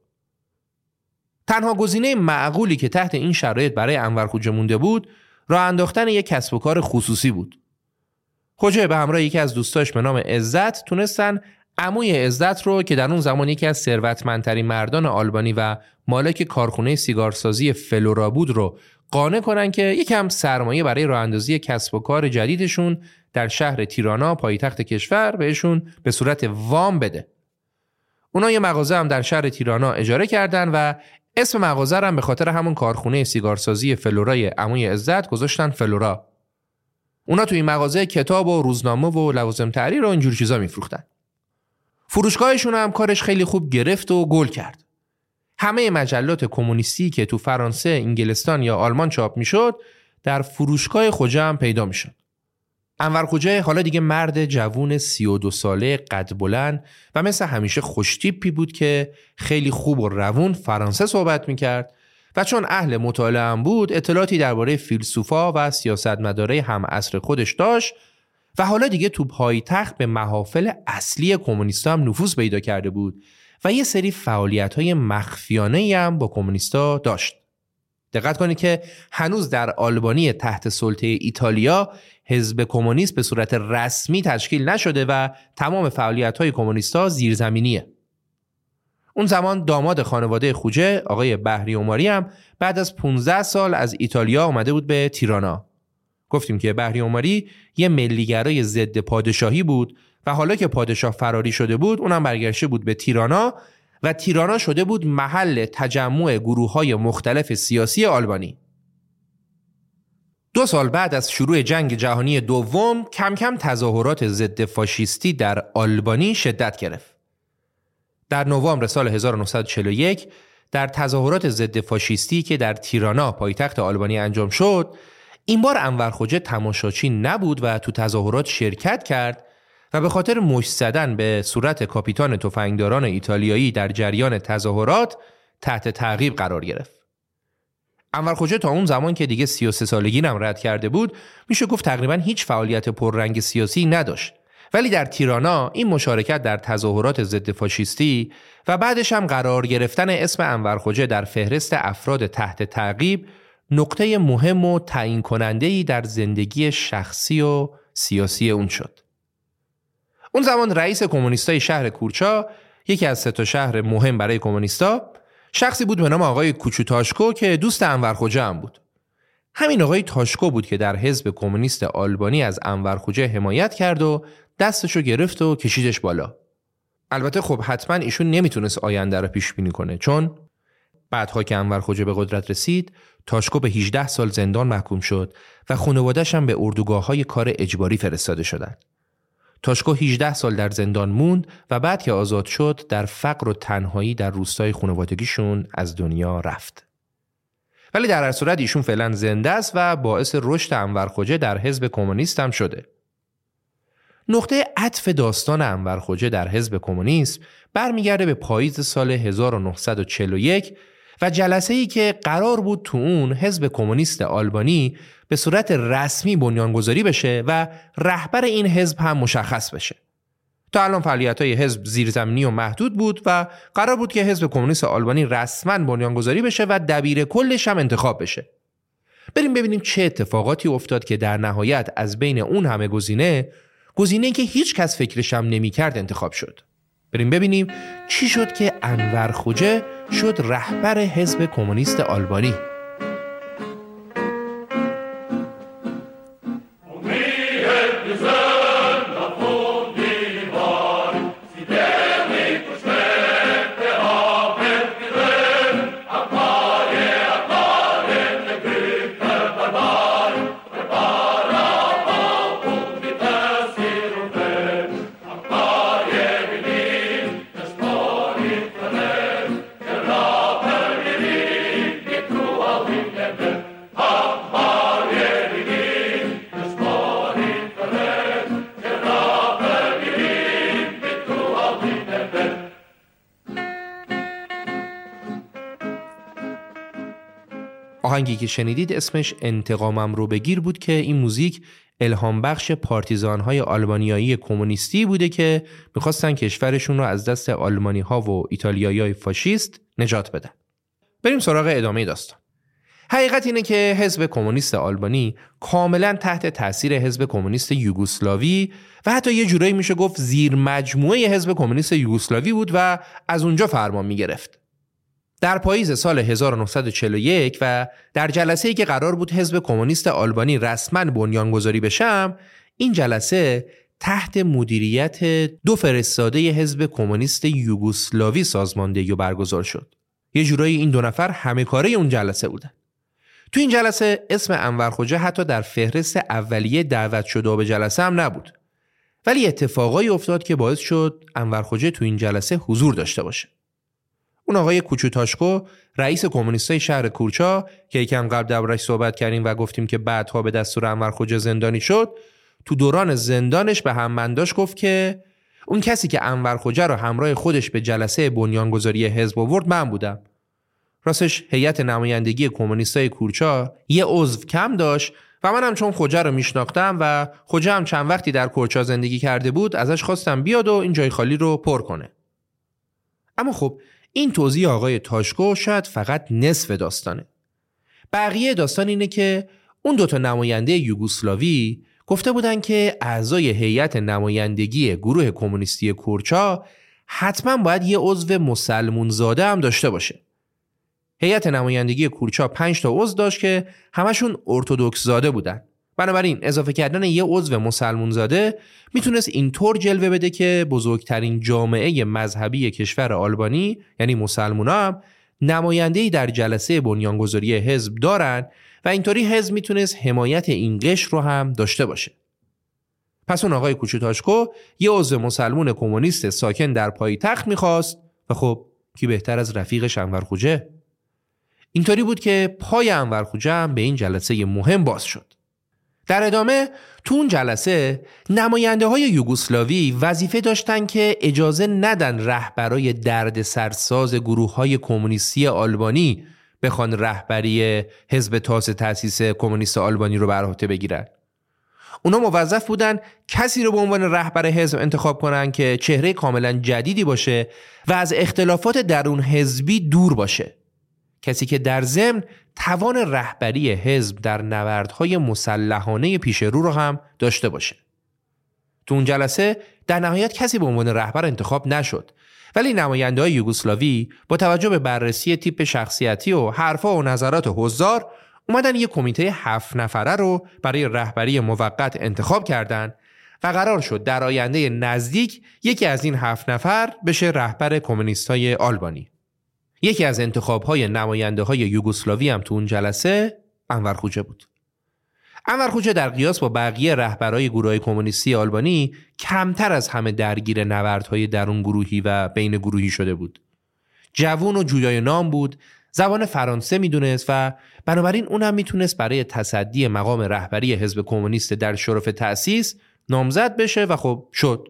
تنها گزینه معقولی که تحت این شرایط برای انور خوجه مونده بود راه انداختن یک کسب و کار خصوصی بود. خوجه به همراه یکی از دوستاش به نام عزت تونستن عموی عزت رو که در اون زمان یکی از ثروتمندترین مردان آلبانی و مالک کارخونه سیگارسازی فلورا بود رو قانع کنن که یکم سرمایه برای راه اندازی کسب و کار جدیدشون در شهر تیرانا پایتخت کشور بهشون به صورت وام بده. اونا یه مغازه هم در شهر تیرانا اجاره کردن و اسم مغازه هم به خاطر همون کارخونه سیگارسازی فلورای عموی عزت گذاشتن فلورا. اونا تو این مغازه کتاب و روزنامه و لوازم تحریر و اینجور چیزا میفروختن. فروشگاهشون هم کارش خیلی خوب گرفت و گل کرد. همه مجلات کمونیستی که تو فرانسه، انگلستان یا آلمان چاپ میشد در فروشگاه خوجه هم پیدا میشد. انور خوجه حالا دیگه مرد جوون 32 ساله قد بلند و مثل همیشه خوشتیپی بود که خیلی خوب و روون فرانسه صحبت میکرد و چون اهل مطالعه هم بود اطلاعاتی درباره فیلسوفا و سیاستمدارای هم عصر خودش داشت و حالا دیگه تو پایتخت به محافل اصلی کمونیستا هم نفوذ پیدا کرده بود و یه سری فعالیت‌های مخفیانه‌ای هم با کمونیستا داشت. دقت کنید که هنوز در آلبانی تحت سلطه ایتالیا حزب کمونیست به صورت رسمی تشکیل نشده و تمام فعالیت‌های کمونیستا زیرزمینیه. اون زمان داماد خانواده خوجه آقای بهری عمری هم بعد از 15 سال از ایتالیا اومده بود به تیرانا. گفتیم که بهری عمری یه ملیگرای ضد پادشاهی بود و حالا که پادشاه فراری شده بود اونم برگشته بود به تیرانا و تیرانا شده بود محل تجمع گروه‌های مختلف سیاسی آلبانی. 2 سال بعد از شروع جنگ جهانی دوم کم کم تظاهرات ضد فاشیستی در آلبانی شدت گرفت. در نوامبر سال 1941 در تظاهرات ضد فاشیستی که در تیرانا پایتخت آلبانی انجام شد، این بار انور خوجه تماشاچی نبود و تو تظاهرات شرکت کرد و به خاطر مشت زدن به صورت کاپیتان تفنگداران ایتالیایی در جریان تظاهرات تحت تعقیب قرار گرفت. انور خوجه تا اون زمان که دیگه 33 سالگی هم رد کرده بود، میشه گفت تقریبا هیچ فعالیت پررنگ سیاسی نداشت. ولی در تیرانا این مشارکت در تظاهرات ضد فاشیستی و بعدش هم قرار گرفتن اسم انور خوجه در فهرست افراد تحت تعقیب نقطه مهم و تعیین کننده‌ای در زندگی شخصی و سیاسی اون شد. اون زمان رئیس کمونیستای شهر کورچا، یکی از 3 شهر مهم برای کمونیستا، شخصی بود به نام آقای کوچو تاشکو که دوست انور خوجه هم بود. همین آقای تاشکو بود که در حزب کمونیست آلبانی از انور خوجه حمایت کرد و دستشو گرفت و کشیدش بالا. البته خب حتما ایشون نمیتونست آینده رو پیش بینی کنه، چون بعدها که انور خوجه به قدرت رسید، تاشکو به 18 سال زندان محکوم شد و خانواده‌اش هم به اردوگاه‌های کار اجباری فرستاده شدند. تاشکو 18 سال در زندان موند و بعد که آزاد شد در فقر و تنهایی در روستای خانوادگیشون از دنیا رفت. ولی در هر صورت ایشون فعلا زنده است و باعث رشد انور خوجه در حزب کمونیست هم شده. نقطه عطف داستان انور خوجه در حزب کمونیست برمیگرده به پاییز سال 1941 و جلسه‌ای که قرار بود تو اون حزب کمونیست آلبانی به صورت رسمی بنیانگذاری بشه و رهبر این حزب هم مشخص بشه. تا الان فعالیت‌های حزب زیرزمینی و محدود بود و قرار بود که حزب کمونیست آلبانی رسما بنیانگذاری بشه و دبیر کلش هم انتخاب بشه. بریم ببینیم چه اتفاقاتی افتاد که در نهایت از بین اون همه گزینه‌ای که هیچ کس فکرش هم نمی‌کرد انتخاب شد. بریم ببینیم چی شد که انور خوجه شد رهبر حزب کمونیست آلبانی. آهنگی که شنیدید اسمش انتقامم رو بگیر بود که این موزیک الهام بخش پارتیزان‌های آلبانیایی کمونیستی بوده که می‌خواستن کشورشون رو از دست آلمانی‌ها و ایتالیایی‌های فاشیست نجات بدن. بریم سراغ ادامه داستان. حقیقت اینه که حزب کمونیست آلبانی کاملاً تحت تأثیر حزب کمونیست یوگسلاوی و حتی یه جورایی میشه گفت زیر مجموعه حزب کمونیست یوگسلاوی بود و از اونجا فرمان می‌گرفت. در پاییز سال 1941 و در جلسه‌ای که قرار بود حزب کمونیست آلبانی رسما بنیانگذاری بشه، این جلسه تحت مدیریت 2 فرستاده حزب کمونیست یوگسلاوی سازماندهی و برگزار شد. یه جورایی این 2 نفر همه کاره اون جلسه بودن. تو این جلسه اسم انور خوجه حتی در فهرست اولیه دعوت شده به جلسه هم نبود. ولی اتفاقایی افتاد که باعث شد انور خوجه تو این جلسه حضور داشته باشه. اون آقای کوچو تاشکو رئیس کمونیستای شهر کورچا که یکم قبل دربارش صحبت کردیم و گفتیم که بعدها به دستور انور خوجه زندانی شد، تو دوران زندانش به هم‌بنداش گفت که اون کسی که انور خوجه رو همراه خودش به جلسه بنیانگذاری حزب آورد من بودم. راستش هیئت نمایندگی کمونیستای کورچا یه عضو کم داشت و منم چون خوجه رو میشناختم و خوجه هم چند وقتی در کورچا زندگی کرده بود ازش خواستم بیاد و این جای خالی رو پر کنه. اما خب این توضیح آقای تاشکو شاید فقط نصف داستانه. بقیه داستان اینه که اون دوتا نماینده یوگسلاوی گفته بودن که اعضای هیئت نمایندگی گروه کمونیستی کورچا حتما باید یه عضو مسلمون زاده هم داشته باشه. هیئت نمایندگی کورچا 5 تا عضو داشت که همشون ارتدوکس زاده بودن. بنابراین اضافه کردن یه عضو مسلمون زاده میتونست اینطور جلوه بده که بزرگترین جامعه مذهبی کشور آلبانی یعنی مسلمونا هم نماینده‌ای در جلسه بنیانگذاری حزب دارن و اینطوری حزب میتونست حمایت این قشر رو هم داشته باشه. پس اون آقای کوچوتاشکو یه عضو مسلمون کمونیست ساکن در پایتخت میخواست و خب کی بهتر از رفیقش انور خوجه؟ اینطوری بود که پای انور خوجه هم به این جلسه مهم باز شد. در ادامه تو اون جلسه نماینده های یوگسلاوی وظیفه داشتن که اجازه ندن رهبرای درد سرساز گروه های کمونیستی آلبانی بخوان رهبری حزب تأسیس کمونیست آلبانی رو بر عهده بگیرن. اونا موظف بودن کسی رو به عنوان رهبر حزب انتخاب کنن که چهره کاملا جدیدی باشه و از اختلافات درون حزبی دور باشه. کسی که در ضمن توان رهبری حزب در نبردهای مسلحانه پیش رو هم داشته باشه. تو اون جلسه در نهایت کسی به عنوان رهبر انتخاب نشد، ولی نماینده‌های یوگسلاوی با توجه به بررسی تیپ شخصیتی و حرفا و نظرات حضار اومدن یک کمیته 7 نفره رو برای رهبری موقت انتخاب کردند و قرار شد در آینده نزدیک یکی از این 7 نفر بشه رهبر کمونیست‌های آلبانی. یکی از انتخاب‌های نماینده‌های یوگسلاوی هم تو اون جلسه انور خوجه بود. انور خوجه در قیاس با بقیه رهبرای گروه‌های کمونیستی آلبانی کمتر از همه درگیر نبردهای درون گروهی و بین گروهی شده بود. جوان و جویای نام بود، زبان فرانسه میدونست و بنابراین اونم میتونست برای تصدی مقام رهبری حزب کمونیست در شرف تأسیس نامزد بشه و خب شد.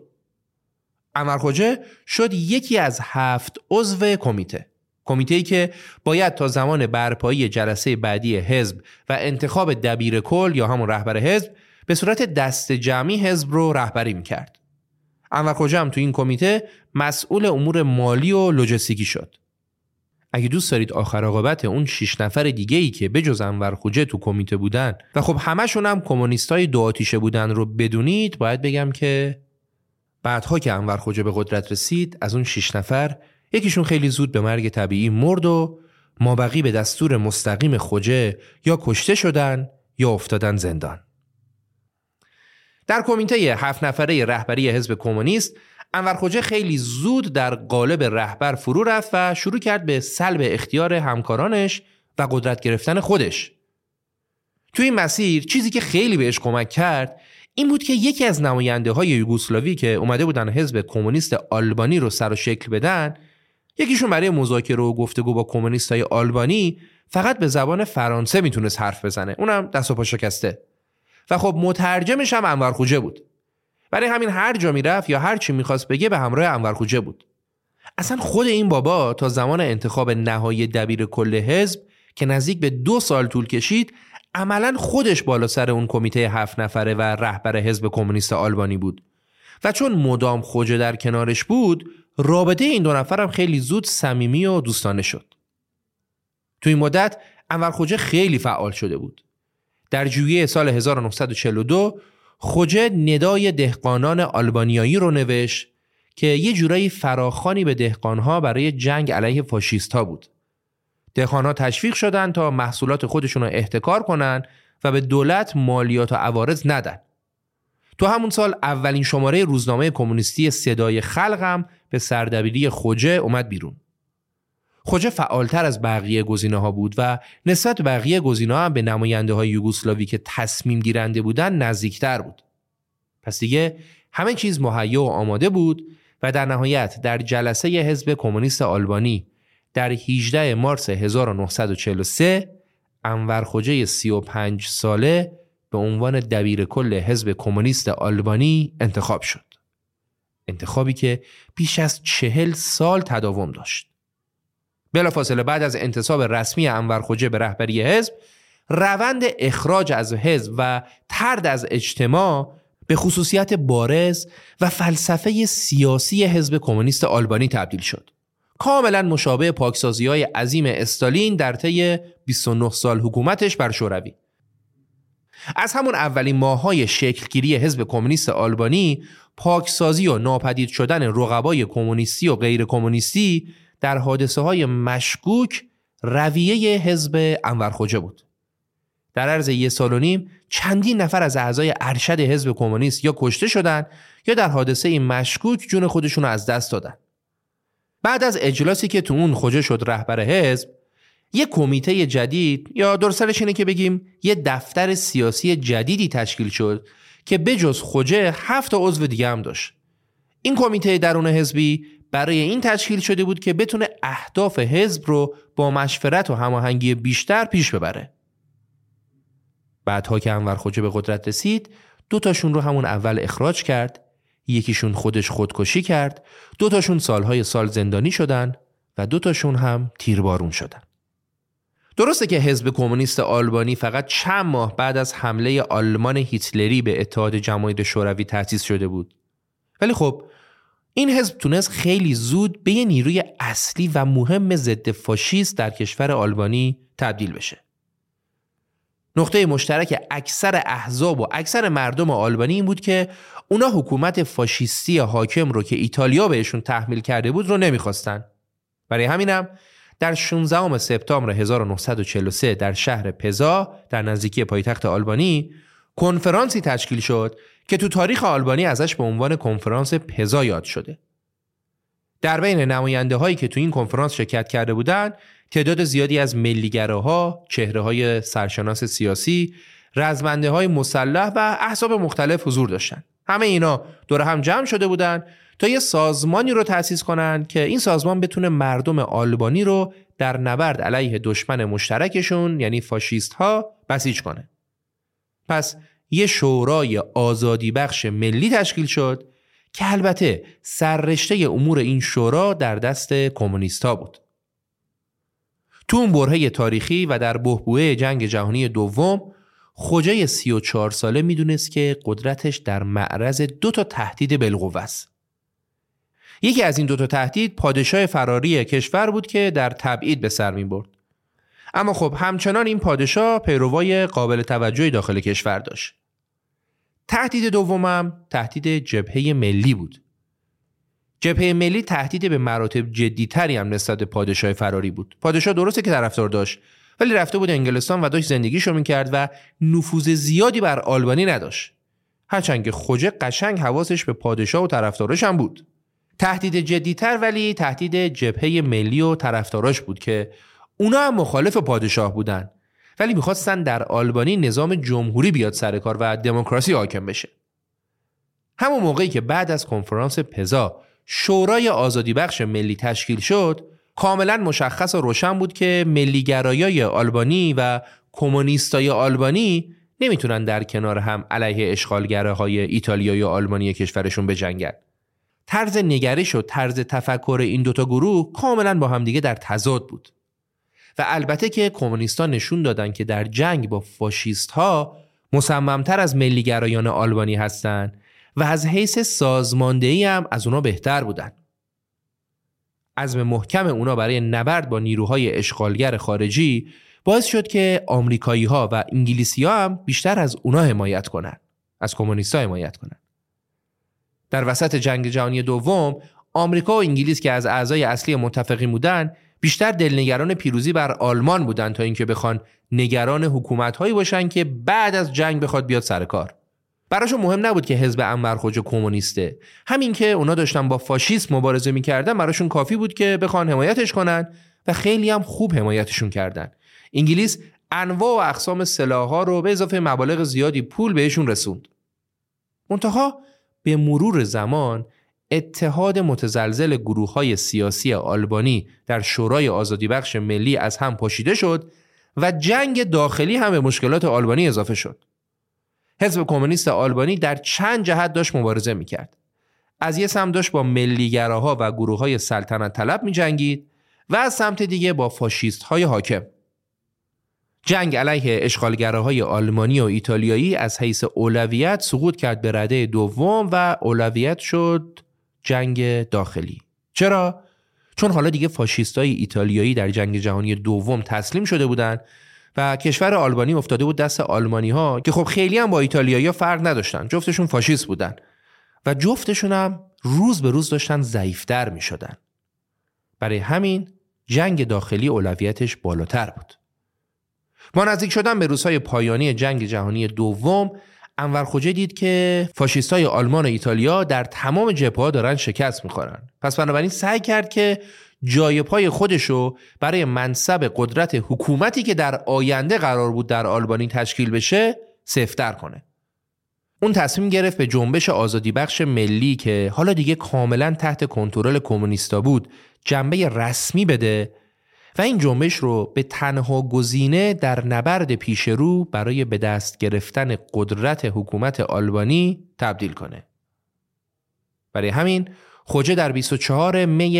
انور خوجه شد یکی از 7 عضو کمیته‌ای که باید تا زمان برپایی جلسه بعدی حزب و انتخاب دبیر کل یا همون رهبر حزب به صورت دست جمعی حزب رو رهبری میکرد. انور خوجه هم تو این کمیته مسئول امور مالی و لوجستیکی شد. اگه دوست دارید آخر عاقبت اون 6 نفر دیگه‌ای که بجز انور خوجه تو کمیته بودن و خب همشون هم کمونیستای دو آتیشه بودن رو بدونید، باید بگم که بعدها که انور خوجه به قدرت رسید از اون 6 نفر یکیشون خیلی زود به مرگ طبیعی مرد و مابقی به دستور مستقیم خوجه یا کشته شدن یا افتادن زندان. در کمیته 7 نفره رهبری حزب کمونیست انور خوجه خیلی زود در قالب رهبر فرو رفت و شروع کرد به سلب اختیار همکارانش و قدرت گرفتن خودش. توی این مسیر چیزی که خیلی بهش کمک کرد این بود که یکی از نماینده های یوگسلاوی که اومده بودن حزب کمونیست آلبانی رو سر و شکل بدن، یکیشون برای مذاکره و گفتگو با کمونیستای آلبانی فقط به زبان فرانسه میتونست حرف بزنه، اونم دست و پا شکسته. و خب مترجمش هم انور خوجه بود. برای همین هر جا میرفت یا هر چی میخواست بگه به همراه انور خوجه بود. اصلا خود این بابا تا زمان انتخاب نهایی دبیر کل حزب که نزدیک به 2 سال طول کشید، عملاً خودش بالا سر اون کمیته 7 نفره و رهبر حزب کمونیست آلبانی بود. و چون مدام خوجه در کنارش بود، رابطه این 2 نفر هم خیلی زود صمیمی و دوستانه شد. تو این مدت انور خوجه خیلی فعال شده بود. در ژوئیه سال 1942 خوجه ندای دهقانان آلبانیایی رو نوشت که یه جورایی فراخوانی به دهقانها برای جنگ علیه فاشیست‌ها بود. دهقانها تشویق شدن تا محصولات خودشون رو احتکار کنن و به دولت مالیات و عوارض ندن. تو همون سال اولین شماره روزنامه کمونیستی صدای خلق هم به سردبیری خوجه اومد بیرون. خوجه فعالتر از بقیه گزینه‌ها بود و نسبت به بقیه گزینه‌ها هم به نماینده‌های یوگسلاوی که تصمیم گیرنده بودن نزدیکتر بود. پس دیگه همه چیز مهیا و آماده بود و در نهایت در جلسه حزب کمونیست آلبانی در 18 مارس 1943 انور خوجه 35 ساله به عنوان دبیر کل حزب کمونیست آلبانی انتخاب شد. انتخابی که بیش از 40 سال تداوم داشت. بلافاصله بعد از انتصاب رسمی انور خوجه به رهبری حزب، روند اخراج از حزب و طرد از اجتماع به خصوصیت بارز و فلسفه سیاسی حزب کمونیست آلبانی تبدیل شد. کاملا مشابه پاکسازی‌های عظیم استالین در طی 29 سال حکومتش بر شوروی. از همون اولین ماه‌های شکلگیری حزب کمونیست آلبانی، پاکسازی و ناپدید شدن رقبای کمونیستی و غیر کمونیستی در حادثه‌های مشکوک رویه حزب انور خوجه بود. در عرض 1.5 سال چندین نفر از اعضای ارشد حزب کمونیست یا کشته شدند یا در حادثه مشکوک جون خودشون رو از دست دادن. بعد از اجلاسی که تو اون خوجه شد رهبر حزب، یه کمیته جدید یا درستش اینه که بگیم یه دفتر سیاسی جدیدی تشکیل شد که بجز خوجه 7 عضو دیگه هم داشت. این کمیته درون حزبی برای این تشکیل شده بود که بتونه اهداف حزب رو با مشورت و هماهنگی بیشتر پیش ببره. بعدها که انور خوجه به قدرت رسید، 2 تاشون رو همون اول اخراج کرد، یکیشون خودش خودکشی کرد، 2 تاشون سالهای سال زندانی شدن و 2 تاشون هم تیربارون شدن. درسته که حزب کمونیست آلبانی فقط چند ماه بعد از حمله آلمان هیتلری به اتحاد جماهیر شوروی تأسیس شده بود، ولی خب این حزب تونست خیلی زود به یه نیروی اصلی و مهم ضد فاشیست در کشور آلبانی تبدیل بشه. نقطه مشترک اکثر احزاب و اکثر مردم آلبانی این بود که اونا حکومت فاشیستی حاکم رو که ایتالیا بهشون تحمیل کرده بود رو نمیخواستن. برای همینم در 16 سپتامبر 1943 در شهر پزا در نزدیکی پایتخت آلبانی کنفرانسی تشکیل شد که تو تاریخ آلبانی ازش به عنوان کنفرانس پزا یاد شده. در بین نماینده هایی که تو این کنفرانس شرکت کرده بودند، تعداد زیادی از ملیگراها، چهره‌های سرشناس سیاسی، رزمنده‌های مسلح و احزاب مختلف حضور داشتند. همه اینا دور هم جمع شده بودند تا یه سازمانی رو تأسیس کنن که این سازمان بتونه مردم آلبانی رو در نبرد علیه دشمن مشترکشون یعنی فاشیست ها بسیج کنه. پس یه شورای آزادی بخش ملی تشکیل شد که البته سررشته امور این شورا در دست کمونیستا بود. تو اون برهه تاریخی و در بحبوحه جنگ جهانی دوم، خوجه 34 ساله میدونست که قدرتش در معرض 2 تهدید بالقوه است. یکی از این 2 تهدید پادشاه فراری کشور بود که در تبعید به سر می برد. اما خب همچنان این پادشاه پیروای قابل توجهی داخل کشور داشت. تهدید دومم تهدید جبهه ملی بود. جبهه ملی تهدید به مراتب جدی‌تری هم نسبت پادشاه فراری بود. پادشاه درسته که طرفدار داشت، ولی رفته بود انگلستان و داشت زندگیشو می‌کرد و نفوذ زیادی بر آلبانی نداشت. هرچند که خوجه قشنگ حواسش به پادشاه و طرفداراش هم بود. تهدید جدی‌تر ولی تهدید جبهه ملی و طرفداراش بود که اونا هم مخالف پادشاه بودن، ولی می‌خواستن در آلبانی نظام جمهوری بیاد سر کار و دموکراسی حاکم بشه. همون موقعی که بعد از کنفرانس پزا شورای آزادی بخش ملی تشکیل شد، کاملا مشخص و روشن بود که ملیگرایای آلبانی و کمونیستای آلبانی نمیتونن در کنار هم علیه اشغالگرهای ایتالیایی و آلمانی کشورشون بجنگن. طرز نگرش و طرز تفکر این 2 گروه کاملا با هم دیگه در تضاد بود. و البته که کمونیست‌ها نشون دادن که در جنگ با فاشیست‌ها مصمم‌تر از ملیگرایان آلبانی هستن و از حیث سازماندهی هم از اونا بهتر بودن. عزم محکم اونا برای نبرد با نیروهای اشغالگر خارجی باعث شد که آمریکایی‌ها و انگلیسی‌ها هم بیشتر از اونا حمایت کنن، از کمونیست‌ها حمایت کنن. در وسط جنگ جهانی دوم، آمریکا و انگلیس که از اعضای اصلی متفقین بودن، بیشتر دلنگران پیروزی بر آلمان بودن تا اینکه بخوان نگران حکومت‌هایی باشن که بعد از جنگ بخواد بیاد سر کار. براشون مهم نبود که حزب انور خوجه کمونیسته، همین که اونا داشتن با فاشیسم مبارزه می‌کردن براشون کافی بود که بخوان حمایتش کنن و خیلی هم خوب حمایتشون کردن. انگلیس انواع و اقسام سلاح‌ها رو به اضافه مبالغ زیادی پول بهشون رسوند. منتها به مرور زمان اتحاد متزلزل گروه‌های سیاسی آلبانی در شورای آزادی بخش ملی از هم پاشیده شد و جنگ داخلی هم به مشکلات آلبانی اضافه شد. حزب کمونیست آلبانی در چند جهت داشت مبارزه می‌کرد. از یه سمت داشت با ملیگراها و گروه‌های سلطنت طلب می‌جنگید و از سمت دیگه با فاشیست‌های حاکم. جنگ علیه اشغالگراهای آلمانی و ایتالیایی از حیث اولویت سقوط کرد به رده دوم و اولویت شد جنگ داخلی. چرا؟ چون حالا دیگه فاشیستای ایتالیایی در جنگ جهانی دوم تسلیم شده بودن و کشور آلبانی افتاده بود دست آلمانی‌ها که خب خیلی هم با ایتالیایی‌ها فرق نداشتن. جفتشون فاشیست بودن و جفتشون هم روز به روز داشتن ضعیف‌تر می‌شدن. برای همین جنگ داخلی اولویتش بالاتر بود. با نزدیک شدن به روزهای پایانی جنگ جهانی دوم، انور خوجه دید که فاشیستای آلمان و ایتالیا در تمام جبهه‌ها دارن شکست می‌خورن. پس بنابراین سعی کرد که جای پای خودشو برای منصب قدرت حکومتی که در آینده قرار بود در آلبانی تشکیل بشه سفت‌تر کنه. اون تصمیم گرفت به جنبش آزادی بخش ملی که حالا دیگه کاملا تحت کنترل کمونیستا بود جنبه رسمی بده و این جنبش رو به تنها گزینه در نبرد پیشرو برای به دست گرفتن قدرت حکومت آلبانی تبدیل کنه. برای همین خوجه در 24 می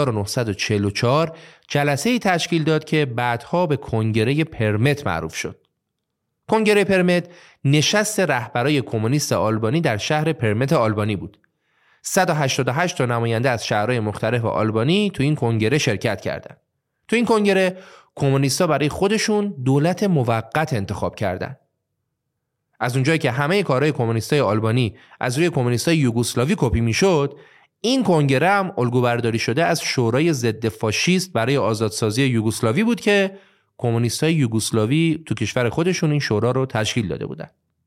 1944 جلسه‌ای تشکیل داد که بعدها به کنگره پرمت معروف شد. کنگره پرمت نشست رهبرای کمونیست آلبانی در شهر پرمت آلبانی بود. 188 تا نماینده از شهرهای مختلف آلبانی تو این کنگره شرکت کردند. تو این کنگره کمونیست‌ها برای خودشون دولت موقت انتخاب کردند. از اونجایی که همه کارهای کمونیستای آلبانی از روی کمونیستای یوگسلاوی کپی میشد، این کنگره هم الگوبرداری شده از شورای ضد فاشیست برای آزادسازی یوگسلاوی بود که کمونیستای یوگسلاوی تو کشور خودشون این شورا رو تشکیل داده بودن.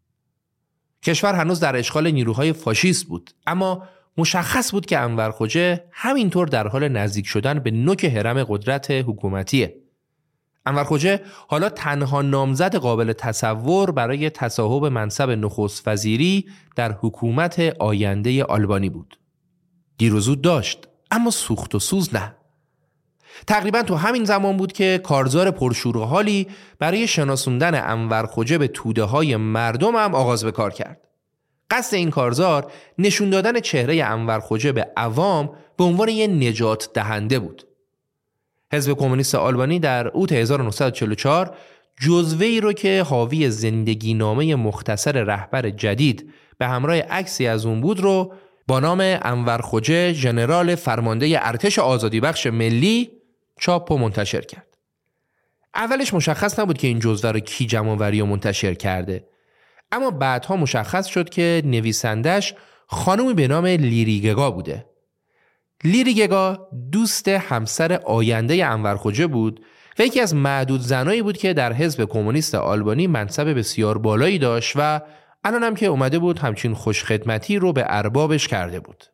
کشور هنوز در اشغال نیروهای فاشیست بود، اما مشخص بود که انور خوجه همینطور در حال نزدیک شدن به نوک هرم قدرت حکومتیه. انور خوجه حالا تنها نامزد قابل تصور برای تصاحب منصب نخست وزیری در حکومت آینده آلبانی بود. دیر و زود داشت، اما سوخت و سوز نه. تقریبا تو همین زمان بود که کارزار پرشور و حالی برای شناسوندن انور خوجه به توده های مردم هم آغاز به کار کرد. قصد این کارزار نشون دادن چهره انور خوجه به عوام به عنوان یک نجات دهنده بود. حزب کمونیست آلبانی در اوت 1944 جزوه‌ای رو که حاوی زندگی نامه مختصر رهبر جدید به همراه عکسی از اون بود رو با نام انور خوجه ژنرال فرمانده ارتش آزادی بخش ملی چاپ و منتشر کرد. اولش مشخص نبود که این جزوه رو کی جمع‌آوری و منتشر کرده، اما بعدها مشخص شد که نویسندش خانومی به نام لیری گگا بوده. لیری گگا دوست همسر آینده انور خوجه بود و یکی از معدود زنایی بود که در حزب کمونیست آلبانی منصب بسیار بالایی داشت و الان هم که اومده بود همچین خوشخدمتی رو به اربابش کرده بود.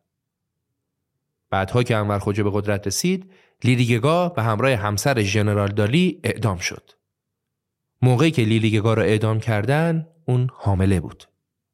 بعدها که انور خوجه به قدرت رسید، لیری گگا به همراه همسر ژنرال دالی اعدام شد. موقعی که لیری گگا رو اعدام کردن، اون حامله بود.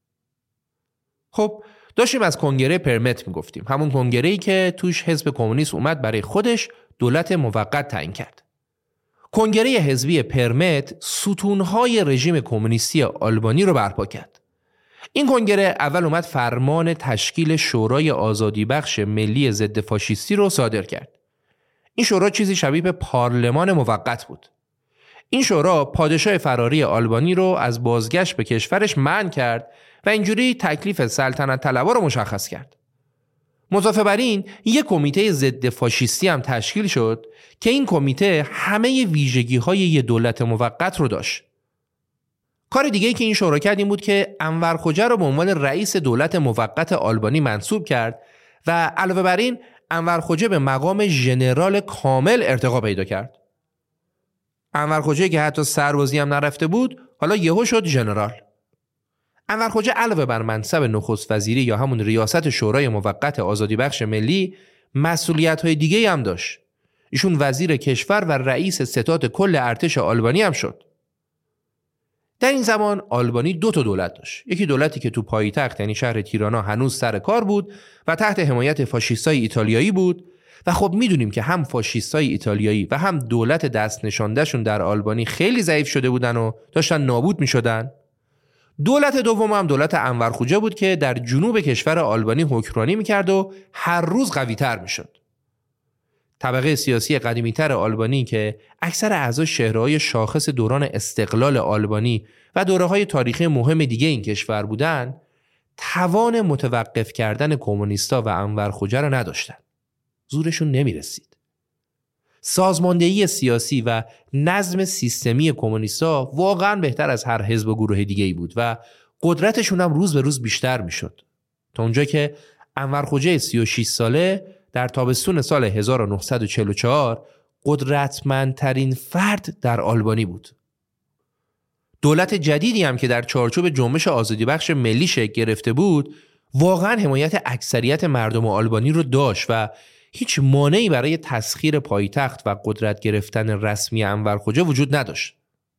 خب داشتیم از کنگره پرمت میگفتیم، همون کنگره‌ای که توش حزب کمونیست اومد برای خودش دولت موقت تعیین کرد. کنگره حزبی پرمت ستونهای رژیم کمونیستی آلبانی رو برپا کرد. این کنگره اول اومد فرمان تشکیل شورای آزادی بخش ملی ضد فاشیستی رو صادر کرد. این شورا چیزی شبیه به پارلمان موقت بود. این شورا پادشاه فراری آلبانی رو از بازگشت به کشورش منع کرد و اینجوری تکلیف سلطنت طلبا رو مشخص کرد. مضافه بر این یک کمیته ضد فاشیستی هم تشکیل شد که این کمیته همه ویژگی‌های یک دولت موقت رو داشت. کار دیگه‌ای که این شورا کرد این بود که انور خوجه رو به عنوان رئیس دولت موقت آلبانی منصوب کرد و علاوه بر این انور خوجه به مقام ژنرال کامل ارتقا پیدا کرد. انور خوجه که حتی سربازی هم نرفته بود، حالا یهو شد ژنرال. انور خوجه علاوه بر منصب نخست وزیری یا همون ریاست شورای موقت آزادی بخش ملی، مسئولیت‌های دیگه‌ای هم داشت. ایشون وزیر کشور و رئیس ستاد کل ارتش آلبانی هم شد. در این زمان آلبانی دو تا دولت داشت. یکی دولتی که تو پایتخت یعنی شهر تیرانا هنوز سر کار بود و تحت حمایت فاشیستای ایتالیایی بود و خب میدونیم که هم فاشیستای ایتالیایی و هم دولت دست نشاندهشون در آلبانی خیلی ضعیف شده بودن و داشتن نابود میشدن. دولت دوم هم دولت انور خوجه بود که در جنوب کشور آلبانی حکمرانی میکرد و هر روز قوی‌تر میشد. طبقه سیاسی قدیمی‌تر آلبانی که اکثر اعضای شهرهای شاخص دوران استقلال آلبانی و دوره‌های تاریخی مهم دیگه این کشور بودن، توان متوقف کردن کمونیستا و انور خوجه را نداشتن. زورشون نمیرسید. سازماندهی سیاسی و نظم سیستمی کمونیستا واقعا بهتر از هر حزب و گروه دیگه‌ای بود و قدرتشون هم روز به روز بیشتر میشد. تا اونجا که انور خوجه 36 ساله در تابستون سال 1944 قدرتمندترین فرد در آلبانی بود. دولت جدیدی هم که در چارچوب جنبش آزادی بخش ملی شکل گرفته بود واقعا حمایت اکثریت مردم آلبانی رو داشت و هیچ مانعی برای تسخیر پایتخت و قدرت گرفتن رسمی انور خوجه وجود نداشت.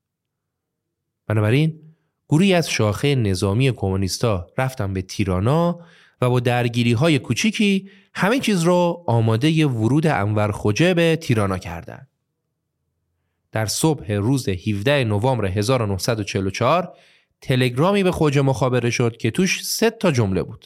بنابراین گروهی از شاخه نظامی کمونیستا رفتن به تیرانا و با درگیری‌های کوچیکی همه چیز رو آماده ورود انور خوجه به تیرانا کردند. در صبح روز 17 نوامبر 1944 تلگرامی به خوجه مخابره شد که توش 3 جمله بود.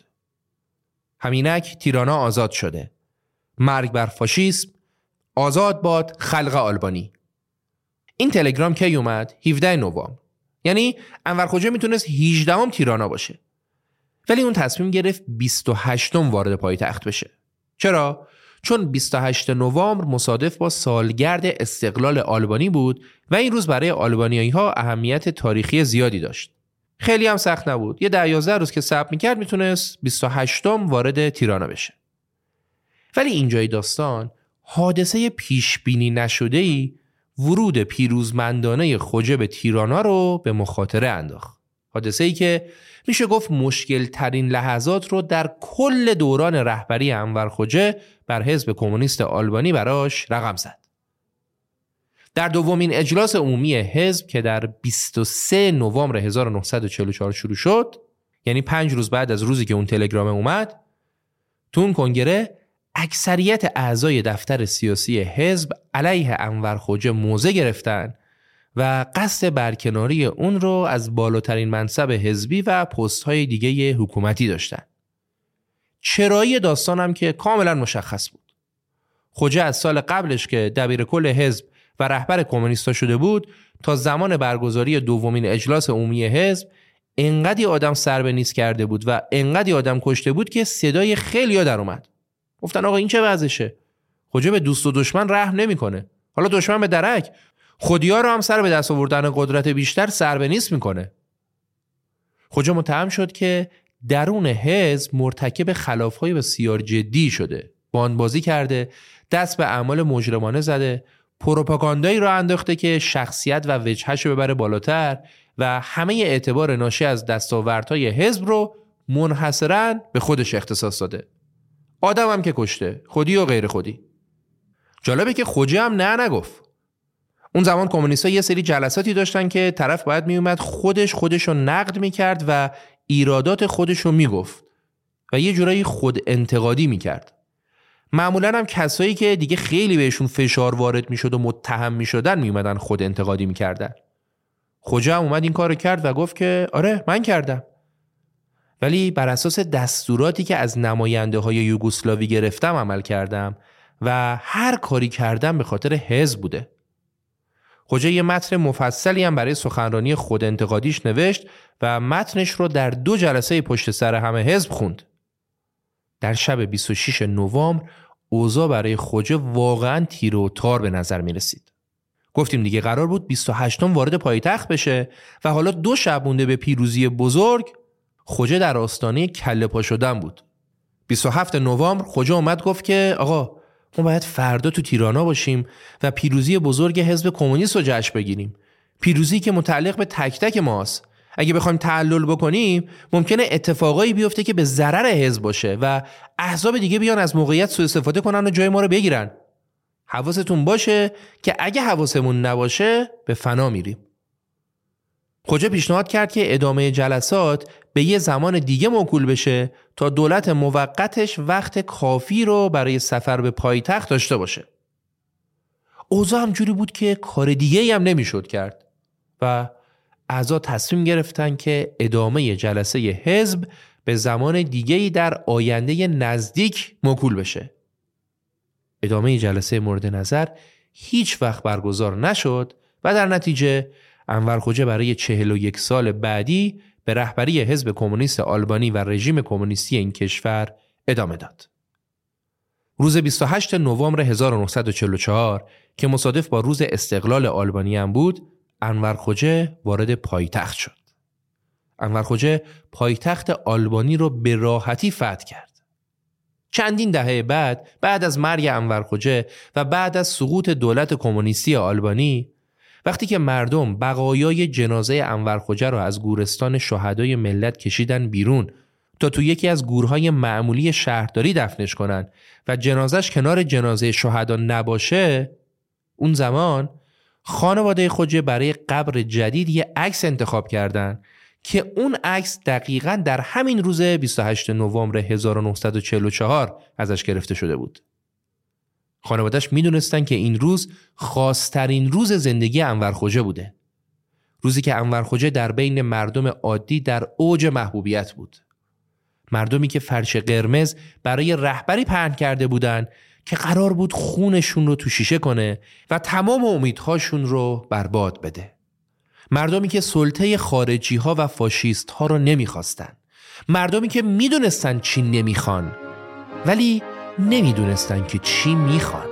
همینک تیرانا آزاد شده. مرگ بر فاشیسم، آزاد باد خلق آلبانی. این تلگرام کی اومد؟ 17 نوامبر. یعنی انور خوجه میتونست 18ام تیرانا باشه. ولی اون تصمیم گرفت 28م وارد پایتخت بشه. چرا؟ چون 28 نوامبر مصادف با سالگرد استقلال آلبانی بود و این روز برای آلبانیایی‌ها اهمیت تاریخی زیادی داشت. خیلی هم سخت نبود. یه 10-11 روز که صبر می‌کرد میتونست 28م وارد تیرانا بشه. ولی اینجای داستان حادثه پیشبینی نشده‌ای ورود پیروزمندانه خوجه به تیرانا رو به مخاطره انداخت. حادثه‌ای که میشه گفت مشکل ترین لحظات رو در کل دوران رهبری انور خوجه بر حزب کمونیست آلبانی براش رقم زد. در دومین اجلاس عمومی حزب که در 23 نوامبر 1944 شروع شد، یعنی 5 روز بعد از روزی که اون تلگرام اومد، تو اون کنگره اکثریت اعضای دفتر سیاسی حزب علیه انور خوجه موضع گرفتن و قصد برکناری اون رو از بالاترین منصب حزبی و پست‌های دیگه حکومتی داشتن. چرایی داستان هم که کاملا مشخص بود. خوجه از سال قبلش که دبیر کل حزب و رهبر کمونیستا شده بود تا زمان برگزاری دومین اجلاس عمومی حزب انقدی آدم سر به نیست کرده بود و انقدی آدم کشته بود که صدای خیلیا در اومد. گفتن آقا این چه وضعشه؟ خوجه به دوست و دشمن رحم نمیکنه. حالا دشمن به درک، خودیا رو هم سر به دست آوردن قدرت بیشتر سر به نیست میکنه. خوجه متهم شد که درون حزب مرتکب خلافهای بسیار جدی شده، باندبازی کرده، دست به اعمال مجرمانه زده، پروپاگاندایی را انداخته که شخصیت و وجهش رو ببره بالاتر و همه اعتبار ناشی از دستاوردهای حزب رو منحصراً به خودش اختصاص داده. آدم هم که کشته، خودی و غیر خودی. جالبه که خوجه هم نه نگفت. اون زمان کمونیست‌ها یه سری جلساتی داشتن که طرف باید میومد خودش رو نقد میکرد و ایرادات خودش رو میگفت و یه جورایی خود انتقادی میکرد. معمولاً هم کسایی که دیگه خیلی بهشون فشار وارد میشد و متهم میشدن میومدن خود انتقادی میکردن. خوجه هم اومد این کارو کرد و گفت که آره من کردم. ولی بر اساس دستوراتی که از نماینده‌های یوگسلاوی گرفتم عمل کردم و هر کاری کردم به خاطر حزب بوده. خوجه یه متن مفصلی هم برای سخنرانی خود انتقادیش نوشت و متنش رو در 2 جلسه پشت سر همه حزب خوند. در شب 26 نوامبر اوضاع برای خوجه واقعاً تیر و تار به نظر می رسید. گفتیم دیگه قرار بود 28م وارد پایتخت بشه و حالا 2 شب مونده به پیروزی بزرگ. خوجه در آستانه کله پا شدن بود. 27 نوامبر خوجه اومد گفت که آقا ما باید فردا تو تیرانا باشیم و پیروزی بزرگ حزب کمونیست رو جشن بگیریم. پیروزی که متعلق به تک تک ماست. اگه بخوایم تعلل بکنیم ممکنه اتفاقایی بیفته که به ضرر حزب باشه و احزاب دیگه بیان از موقعیت سوء استفاده کنن و جای ما رو بگیرن. حواستون باشه که اگه حواسمون نباشه به فنا میریم. خوجه پیشنهاد کرد که ادامه جلسات به یه زمان دیگه موکول بشه تا دولت موقتش وقت کافی رو برای سفر به پایتخت داشته باشه. اوضاع هم جوری بود که کار دیگه‌ای هم نمیشد کرد و اعضا تصمیم گرفتن که ادامه جلسه حزب به زمان دیگه‌ای در آینده نزدیک موکول بشه. ادامه جلسه مورد نظر هیچ وقت برگزار نشد و در نتیجه انور خوجه برای 41 سال بعدی به رهبری حزب کمونیست آلبانی و رژیم کمونیستی این کشور ادامه داد. روز 28 نوامبر 1944 که مصادف با روز استقلال آلبانی هم بود، انور خوجه وارد پایتخت شد. انور خوجه پایتخت آلبانی رو به راحتی فتح کرد. چندین دهه بعد از مرگ انور خوجه و بعد از سقوط دولت کمونیستی آلبانی، وقتی که مردم بقایای جنازه انور خوجه رو از گورستان شهدای ملت کشیدن بیرون تا تو یکی از گورهای معمولی شهرداری دفنش کنن و جنازش کنار جنازه شهدا نباشه، اون زمان خانواده خوجه برای قبر جدید یه عکس انتخاب کردن که اون عکس دقیقاً در همین روز 28 نوامبر 1944 ازش گرفته شده بود. خانواده‌اش میدونستن که این روز خاص‌ترین روز زندگی انور خوجه بوده. روزی که انور خوجه در بین مردم عادی در اوج محبوبیت بود. مردمی که فرش قرمز برای رهبری پهن کرده بودن که قرار بود خونشون رو تو شیشه کنه و تمام امیدهاشون رو برباد بده. مردمی که سلطه خارجی ها و فاشیست ها رو نمیخواستن. مردمی که میدونستن چی نمیخوان ولی نمیدونستن که چی میخوان.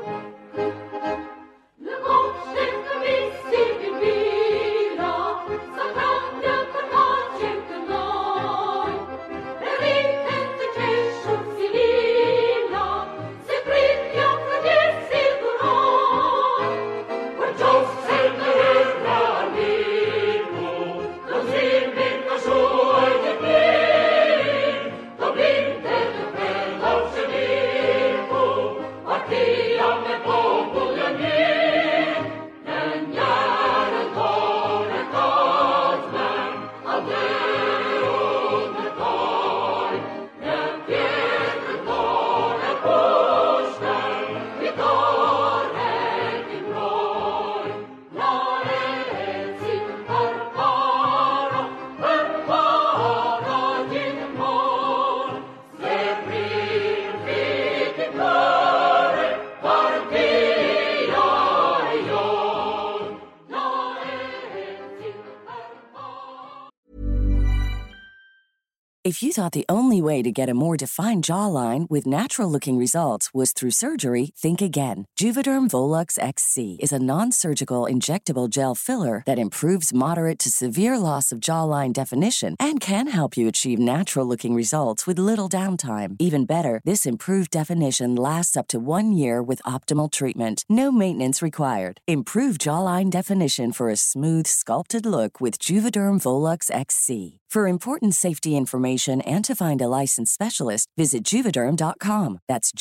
If you thought the only way to get a more defined jawline with natural-looking results was through surgery, think again. Juvederm Volux XC is a non-surgical injectable gel filler that improves moderate to severe loss of jawline definition and can help you achieve natural-looking results with little downtime. Even better, this improved definition lasts up to 1 year with optimal treatment. No maintenance required. Improve jawline definition for a smooth, sculpted look with Juvederm Volux XC. For important safety information and to find a licensed specialist, visit Juvederm.com. That's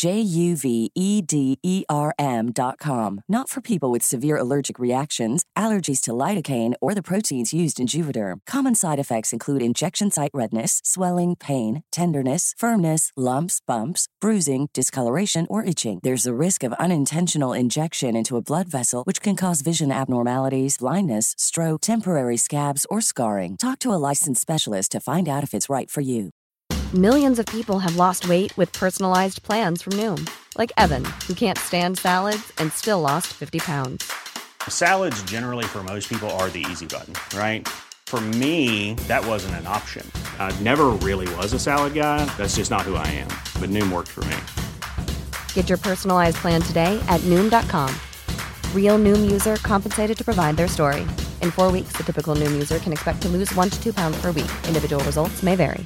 JUVEDERM.com. Not for people with severe allergic reactions, allergies to lidocaine, or the proteins used in Juvederm. Common side effects include injection site redness, swelling, pain, tenderness, firmness, lumps, bumps, bruising, discoloration, or itching. There's a risk of unintentional injection into a blood vessel, which can cause vision abnormalities, blindness, stroke, temporary scabs, or scarring. Talk to a licensed specialist to find out if it's right for you. Millions of people have lost weight with personalized plans from Noom. Like Evan, who can't stand salads and still lost 50 pounds. Salads generally for most people are the easy button, right? For me, that wasn't an option. I never really was a salad guy. That's just not who I am. But Noom worked for me. Get your personalized plan today at Noom.com. Real Noom user compensated to provide their story. In 4 weeks, the typical Noom user can expect to lose 1 to 2 pounds per week. Individual results may vary.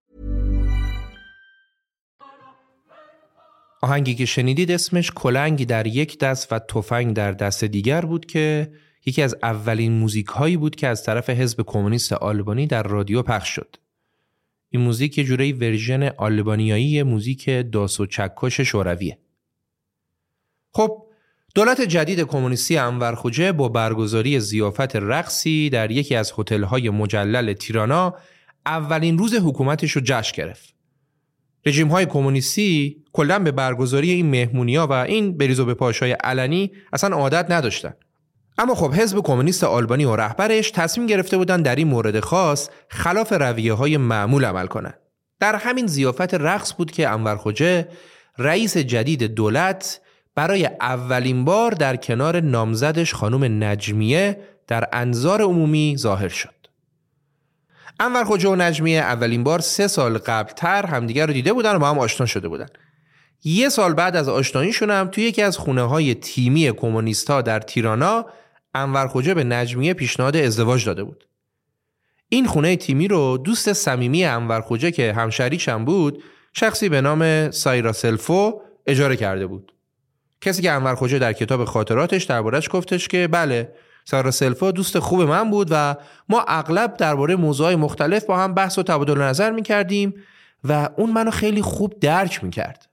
آهنگی که شنیدید اسمش کلنگ در یک دست و تفنگ در دست دیگر بود که یکی از اولین موزیک هایی بود که از طرف حزب کمونیست آلبانی در رادیو پخش شد. این موزیک یه جوری ورژن آلبانیایی موزیک داس و چکش شورویه. خب دولت جدید کمونیستی انور خوجه با برگزاری ضیافت رقصی در یکی از هتل‌های مجلل تیرانا اولین روز حکومتش رو جشن گرفت. رژیم‌های کمونیستی کلاً به برگزاری این مهمونی‌ها و این بریز و بپاشای علنی اصلا عادت نداشتن. اما خب حزب کمونیست آلبانی و رهبرش تصمیم گرفته بودن در این مورد خاص خلاف رویه‌های معمول عمل کنن. در همین ضیافت رقص بود که انور خوجه رئیس جدید دولت برای اولین بار در کنار نامزدش خانم نجمیه در انظار عمومی ظاهر شد. انور خوجه و نجمیه اولین بار 3 سال قبلتر همدیگر رو دیده بودن و با هم آشنا شده بودن. 1 سال بعد از آشناییشون هم توی یکی از خونه‌های تیمی کمونیست‌ها در تیرانا انور خوجه به نجمیه پیشنهاد ازدواج داده بود. این خونه تیمی رو دوست صمیمی انور خوجه که همشریکش هم بود، شخصی به نام سایراسلفو اجاره کرده بود. کسی که انور خوجه در کتاب خاطراتش درباره‌اش گفتش که بله، سایراسلفو دوست خوب من بود و ما اغلب درباره موضوعات مختلف با هم بحث و تبادل نظر می‌کردیم و اون منو خیلی خوب درک می‌کرد.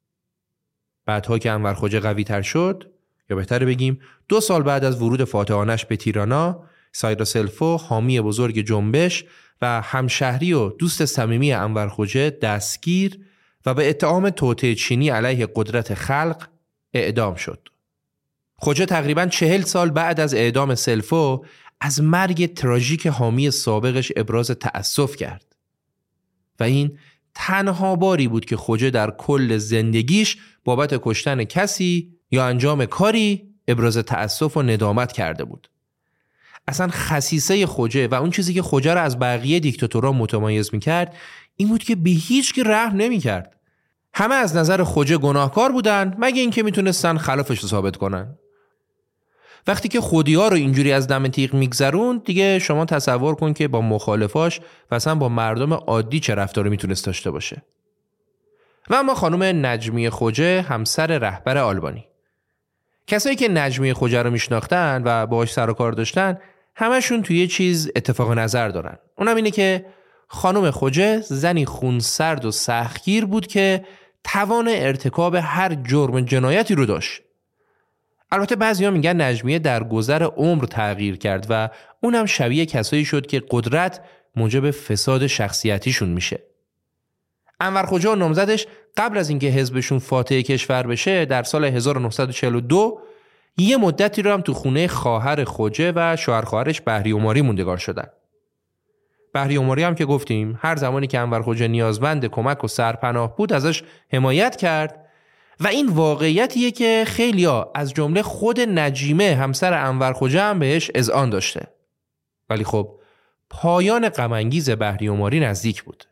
بعدها که انور خوجه قوی‌تر شد، یا بهتره بگیم 2 سال بعد از ورود فاتحانش به تیرانا، سایراسلفو حامی بزرگ جنبش و همشهری و دوست صمیمی انور خوجه دستگیر و به اتهام توطئه چینی علیه قدرت خلق اعدام شد. خوجه تقریباً 40 سال بعد از اعدام سلفو از مرگ تراژیک حامی سابقش ابراز تأسف کرد و این تنها باری بود که خوجه در کل زندگیش بابت کشتن کسی یا انجام کاری ابراز تأسف و ندامت کرده بود. اصلا خصیصه خوجه و اون چیزی که خوجه رو از بقیه دیکتاتورها متمایز میکرد این بود که به هیچ کی رحم نمیکرد. همه از نظر خوجه گناهکار بودن مگه اینکه میتونستن خلافش رو ثابت کنن. وقتی که خودی‌ها رو اینجوری از دم تیغ میگذرون، دیگه شما تصور کن که با مخالفاش و اصلا با مردم عادی چه رفتاری میتونست داشته باشه. و اما خانم نجمیه خوجه، همسر رهبر آلبانی. کسایی که نجمیه خوجه رو میشناختن و باهاش سر و کار داشتن، همشون توی یه چیز اتفاق نظر دارن. اونم اینه که خانم خوجه زنی خونسرد و سختگیر بود که توان ارتکاب هر جرم جنایتی رو داشت. البته بعضیا میگن نجمیه در گذر عمر تغییر کرد و اونم شبیه کسایی شد که قدرت موجب فساد شخصیتیشون میشه. انور خوجه و نامزدش قبل از اینکه حزبشون فاتح کشور بشه در سال 1942 یه مدتی رو هم تو خونه خواهر خوجه و شوهر خواهرش بهری عماری موندگار شدن. بهری عماری هم که گفتیم هر زمانی که انور خوجه نیازمند کمک و سرپناه بود ازش حمایت کرد و این واقعیتیه که خیلیا از جمله خود نجیمه همسر انور خوجه هم بهش اذعان داشته. ولی خب پایان غم انگیز بهری عماری نزدیک بود.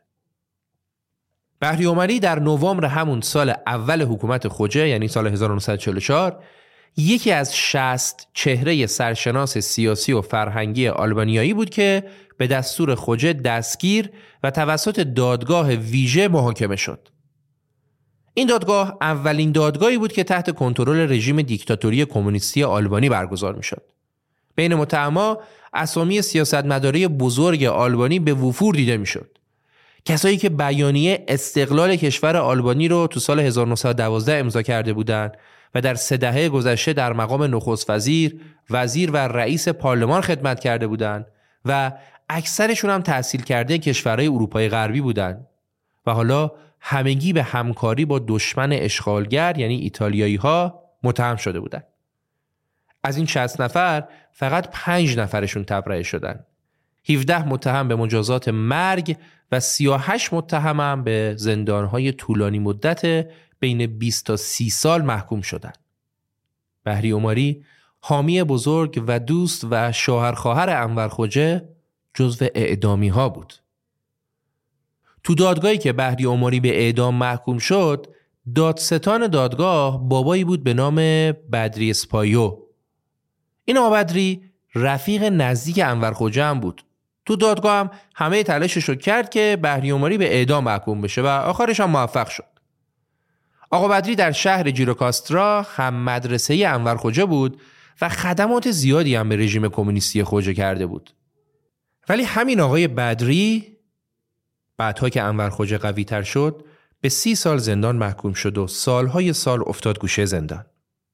بهری عماری در نوامبر همون سال اول حکومت خوجه یعنی سال 1944 یکی از 60 چهره سرشناس سیاسی و فرهنگی آلبانیایی بود که به دستور خوجه دستگیر و توسط دادگاه ویژه محاکمه شد. این دادگاه اولین دادگاهی بود که تحت کنترل رژیم دیکتاتوری کمونیستی آلبانی برگزار می‌شد. بین متهما اسامی سیاستمدارای بزرگ آلبانی به وفور دیده می‌شد. کسایی که بیانیه استقلال کشور آلبانی رو تو سال 1912 امضا کرده بودند و در 3 دهه گذشته در مقام نخست وزیر و رئیس پارلمان خدمت کرده بودند و اکثرشون هم تحصیل کرده کشورهای اروپای غربی بودند و حالا همگی به همکاری با دشمن اشغالگر یعنی ایتالیایی ها متهم شده بودند. از این 60 نفر فقط 5 نفرشون تبرئه شدند. 17 متهم به مجازات مرگ و 38 متهم هم به زندانهای طولانی مدت بین 20 تا 30 سال محکوم شدند. بهری عماری حامی بزرگ و دوست و شوهر خواهر انور خوجه جزو اعدامی ها بود. تو دادگاهی که بهری عماری به اعدام محکوم شد، دادستان دادگاه بابایی بود به نام بدری اسپایو. این آقا بدری رفیق نزدیک انور خوجه هم بود. تو دادگاه هم همه تلاشش رو کرد که بهری عماری به اعدام محکوم بشه و آخرش هم موفق شد. آقا بدری در شهر جیروکاسترا هم مدرسه انور خوجه بود و خدمات زیادی هم به رژیم کمونیستی خوجه کرده بود. ولی همین آقای بدری بعدها که انور خوجه قوی تر شد به 30 سال زندان محکوم شد و سالهای سال افتاد گوشه زندان.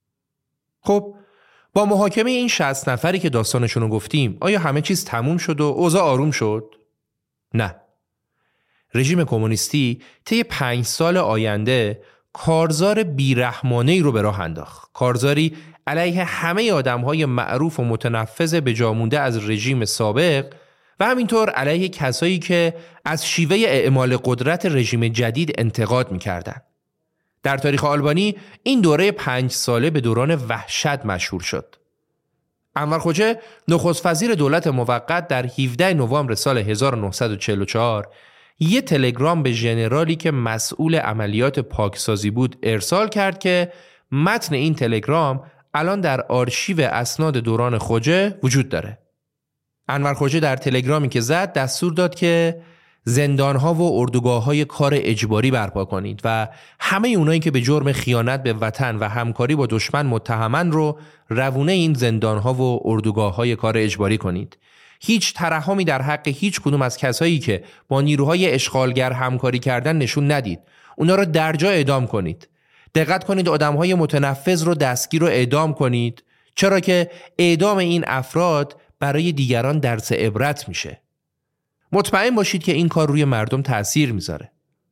خب با محاکمه این 60 نفری که داستانشون رو گفتیم آیا همه چیز تموم شد و اوضاع آروم شد؟ نه. رژیم کمونیستی طی 5 سال آینده کارزار بیرحمانه‌ای رو به راه انداخت. کارزاری علیه همه آدم‌های معروف و متنفذ به جا مونده از رژیم سابق و همینطور علیه کسایی که از شیوه اعمال قدرت رژیم جدید انتقاد می‌کردند. در تاریخ آلبانی این دوره 5 ساله به دوران وحشت مشهور شد. انور خوجه نخست وزیر دولت موقت در 17 نوامبر سال 1944 یه تلگرام به ژنرالی که مسئول عملیات پاکسازی بود ارسال کرد که متن این تلگرام الان در آرشیو اسناد دوران خوجه وجود داره. انور خوجه در تلگرامی که زد دستور داد که زندانها و اردوگاه‌های کار اجباری برپا کنید و همه اونایی که به جرم خیانت به وطن و همکاری با دشمن متهمن رو روونه این زندانها و اردوگاه‌های کار اجباری کنید. هیچ ترحمی در حق هیچ کدوم از کسایی که با نیروهای اشغالگر همکاری کردن نشون ندید. اونا رو درجا اعدام کنید. دقت کنید آدم‌های متنفذ رو دستگیر و اعدام کنید، چرا که اعدام این افراد برای دیگران درس عبرت میشه. مطمئن باشید که این کار روی مردم تأثیر میذاره.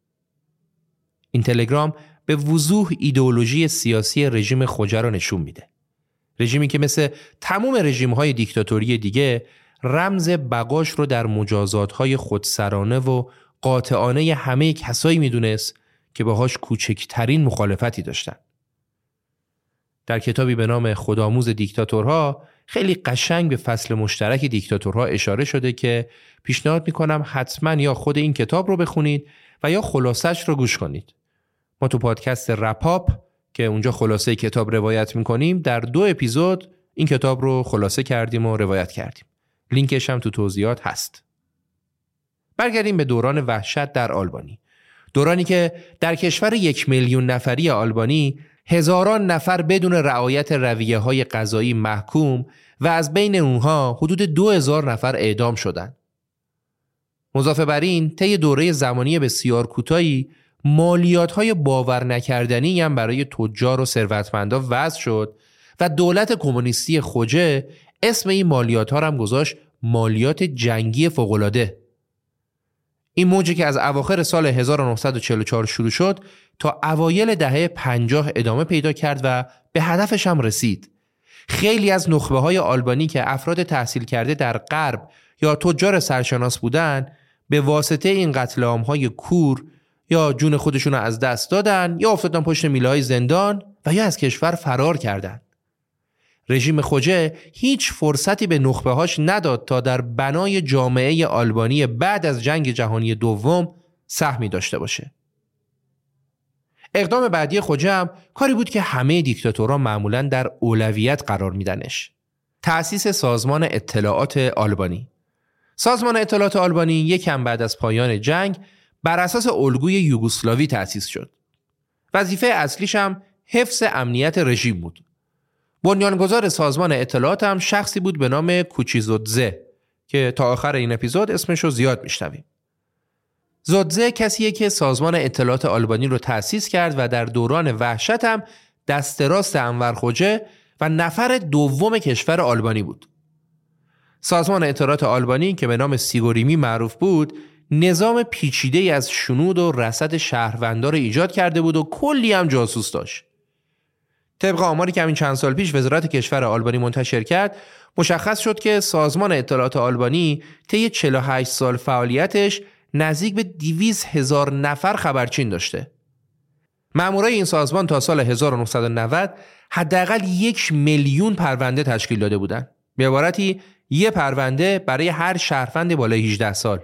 این تلگرام به وضوح ایدئولوژی سیاسی رژیم خوجه رو نشون میده. رژیمی که مثل تمام رژیم‌های دیکتاتوری دیگه رمز بقاش رو در مجازات‌های خودسرانه و قاطعانه همه کسایی میدونست که باهاش کوچکترین مخالفتی داشتن. در کتابی به نام خودآموز دیکتاتورها خیلی قشنگ به فصل مشترک دیکتاتورها اشاره شده که پیشنهاد میکنم حتما یا خود این کتاب رو بخونید و یا خلاصش رو گوش کنید. ما تو پادکست رپاپ که اونجا خلاصه کتاب روایت میکنیم در 2 اپیزود این کتاب رو خلاصه کردیم و روایت کردیم. لینکش هم تو توضیحات هست. برگردیم به دوران وحشت در آلبانی. دورانی که در کشور 1 میلیون نفری آلبانی هزاران نفر بدون رعایت رویه‌های قضایی محکوم و از بین اونها حدود 2000 نفر اعدام شدند. مضافه بر این طی دوره زمانی بسیار کوتاهی مالیات‌های باور نکردنی هم برای تجار و ثروتمندا وضع شد و دولت کمونیستی خوجه اسم این مالیات‌ها هم گذاشت مالیات جنگی فوق‌العاده. این موجی که از اواخر سال 1944 شروع شد تا اوایل دهه 50 ادامه پیدا کرد و به هدفش هم رسید. خیلی از نخبه‌های آلبانی که افراد تحصیل کرده در غرب یا تجار سرشناس بودن به واسطه این قتل عام‌های کور یا جون خودشون رو از دست دادن یا افتادن پشت میله‌های زندان و یا از کشور فرار کردن. رژیم خوجه هیچ فرصتی به نخبه‌هاش نداد تا در بنای جامعه آلبانی بعد از جنگ جهانی دوم سهمی داشته باشه. اقدام بعدی خوجه هم کاری بود که همه دیکتاتورها معمولاً در اولویت قرار میدنش. تأسیس سازمان اطلاعات آلبانی. سازمان اطلاعات آلبانی یکم بعد از پایان جنگ بر اساس الگوی یوگسلاوی تأسیس شد. وظیفه اصلیش هم حفظ امنیت رژیم بود. بنیانگذار سازمان اطلاعات هم شخصی بود به نام کوچیزودزه که تا آخر این اپیزود اسمش رو زیاد میشنویم. زودزه کسیه که سازمان اطلاعات آلبانی رو تأسیس کرد و در دوران وحشت هم دست راست انور خوجه و نفر دوم کشور آلبانی بود. سازمان اطلاعات آلبانی که به نام سیگوریمی معروف بود، نظام پیچیده‌ای از شنود و رصد شهروندان رو ایجاد کرده بود و کلی هم جاسوس داشت. طبق آماری که همین چند سال پیش وزارت کشور آلبانی منتشر کرد، مشخص شد که سازمان اطلاعات آلبانی طی 48 سال فعالیتش نزدیک به 200,000 نفر خبرچین داشته. مامورای این سازمان تا سال 1990 حداقل 1 میلیون پرونده تشکیل داده بودند. به عبارتی یه پرونده برای هر شهروند بالای 18 سال.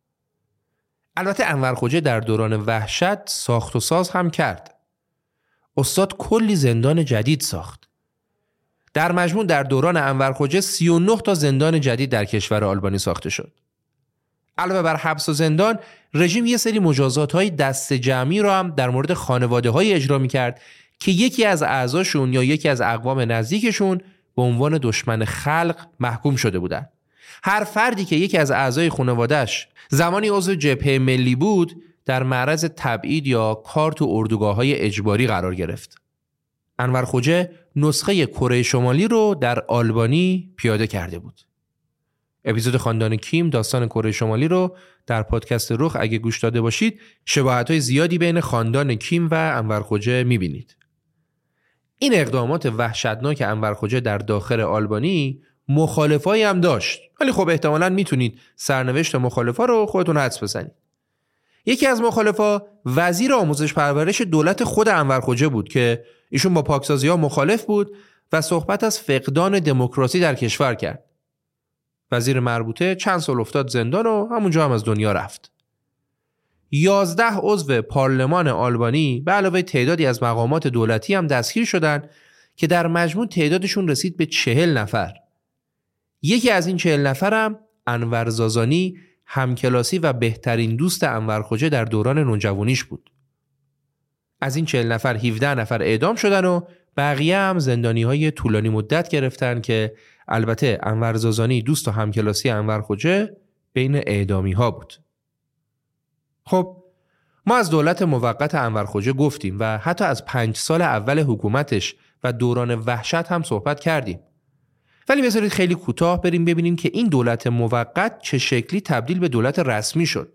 البته انور خوجه در دوران وحشت ساخت و ساز هم کرد. استاد کلی زندان جدید ساخت. در مجموع در دوران انور خوجه 39 تا زندان جدید در کشور آلبانی ساخته شد. علاوه بر حبس و زندان، رژیم یه سری مجازات‌های دست جمعی رو هم در مورد خانواده‌های اجرا می‌کرد که یکی از اعضاشون یا یکی از اقوام نزدیکشون به عنوان دشمن خلق محکوم شده بودن. هر فردی که یکی از اعضای خانواده‌اش زمانی عضو جبهه ملی بود، در معرض تبعید یا کار تو اردوگاه‌های اجباری قرار گرفت. انور خوجه نسخه کره شمالی رو در آلبانی پیاده کرده بود. اپیزود خاندان کیم داستان کره شمالی رو در پادکست رخ اگه گوش داده باشید، شباهت‌های زیادی بین خاندان کیم و انور خوجه می‌بینید. این اقدامات وحشتناک انور خوجه در داخل آلبانی مخالفایی هم داشت، ولی خب احتمالاً میتونید سرنوشت مخالفا رو خودتون حدس بزنید. یکی از مخالفا وزیر آموزش پرورش دولت خود انور خوجه بود که ایشون با پاکسازی‌ها مخالف بود و صحبت از فقدان دموکراسی در کشور کرد. وزیر مربوطه چند سال افتاد زندان و همونجا هم از دنیا رفت. 11 عضو پارلمان آلبانی به علاوه تعدادی از مقامات دولتی هم دستگیر شدند که در مجموع تعدادشون رسید به 40 نفر. یکی از این 40 نفر هم انور زازانی، همکلاسی و بهترین دوست انور خوجه در دوران نوجوانیش بود. از این 40 نفر 17 نفر اعدام شدن و بقیه هم زندانی‌های طولانی مدت گرفتن که البته انور زازانی دوست و همکلاسی انور خوجه بین اعدامی‌ها بود. خب ما از دولت موقت انور خوجه گفتیم و حتی از 5 سال اول حکومتش و دوران وحشت هم صحبت کردیم. ولی بذارید خیلی کوتاه بریم ببینیم که این دولت موقت چه شکلی تبدیل به دولت رسمی شد.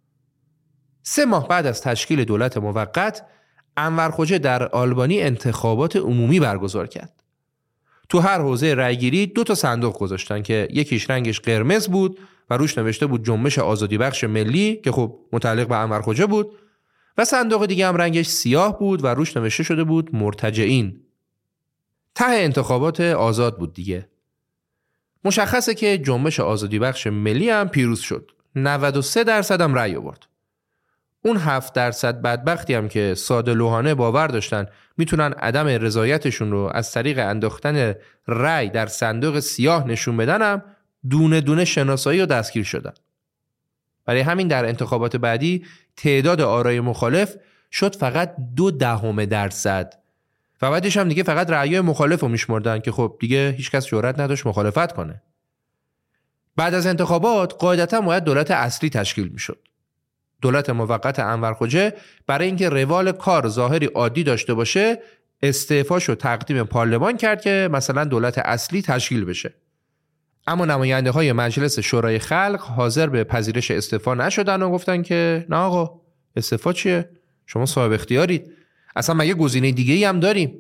3 ماه بعد از تشکیل دولت موقت، انور خوجه در آلبانی انتخابات عمومی برگزار کرد. تو هر حوزه رأیگیری 2 صندوق گذاشتن که یکیش رنگش قرمز بود و روش نوشته بود جنبش آزادی بخش ملی که خب متعلق به انور خوجه بود و صندوق دیگه هم رنگش سیاه بود و روش نوشته شده بود مرتجعین. ته انتخابات آزاد بود دیگه. مشخصه که جنبش آزادی بخش ملی هم پیروز شد. 93% هم رأی آورد. اون 7% بدبختی هم که ساده لوحانه باور داشتن میتونن عدم رضایتشون رو از طریق انداختن رأی در صندوق سیاه نشون بدن هم دونه دونه شناسایی و دستگیر شدن. برای همین در انتخابات بعدی تعداد آرای مخالف شد فقط 0.2% و بعدش هم دیگه فقط رأیای مخالف رو میشمردن که خب دیگه هیچکس جرئت نداشت مخالفت کنه. بعد از انتخابات قاعدتا باید دولت اصلی تشکیل میشد. دولت موقت انور خوجه برای اینکه روال کار ظاهری عادی داشته باشه استعفاشو تقدیم پارلمان کرد که مثلا دولت اصلی تشکیل بشه. اما نماینده های مجلس شورای خلق حاضر به پذیرش استعفا نشدن و گفتن که نه آقا استعفا چیه؟ شما صاحب اختیارید. اصلا مگه گزینه دیگه‌ای هم داریم؟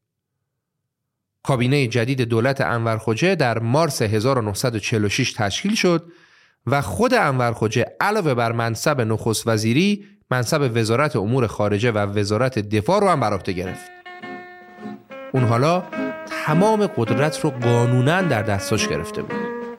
کابینه جدید دولت انور خوجه در مارس 1946 تشکیل شد و خود انور خوجه علاوه بر منصب نخست وزیری، منصب وزارت امور خارجه و وزارت دفاع رو هم بر عهده گرفت. اون حالا تمام قدرت رو قانوناً در دستش گرفته بود.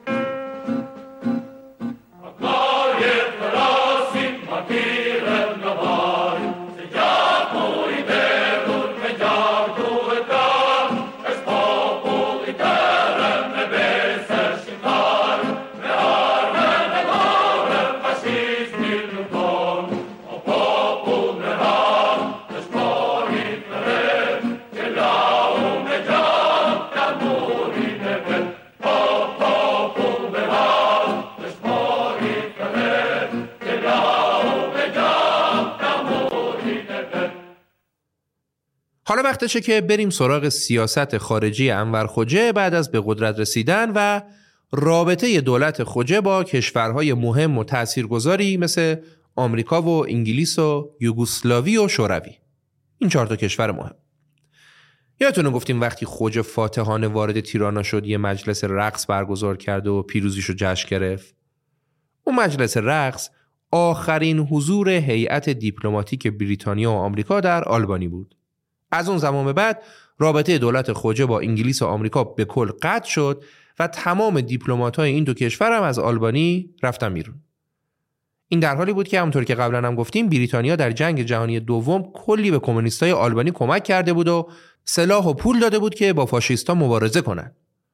حالا وقتشه که بریم سراغ سیاست خارجی انور خوجه بعد از به قدرت رسیدن و رابطه دولت خوجه با کشورهای مهم و تاثیرگذاری مثل آمریکا و انگلیس و یوگسلاوی و شوروی. این 4 کشور مهم. یادتونه گفتیم وقتی خوجه فاتحانه وارد تیرانا شد یه مجلس رقص برگزار کرد و پیروزیشو جشن گرفت. اون مجلس رقص آخرین حضور هیئت دیپلماتیک بریتانیا و آمریکا در آلبانی بود. از اون زمان به بعد رابطه دولت خوجه با انگلیس و آمریکا به کل قطع شد و تمام دیپلمات‌های این 2 کشور هم از آلبانی رفتن بیرون. این در حالی بود که همونطور که قبلا هم گفتیم بریتانیا در جنگ جهانی دوم کلی به کمونیستای آلبانی کمک کرده بود و سلاح و پول داده بود که با فاشیستا مبارزه کنن.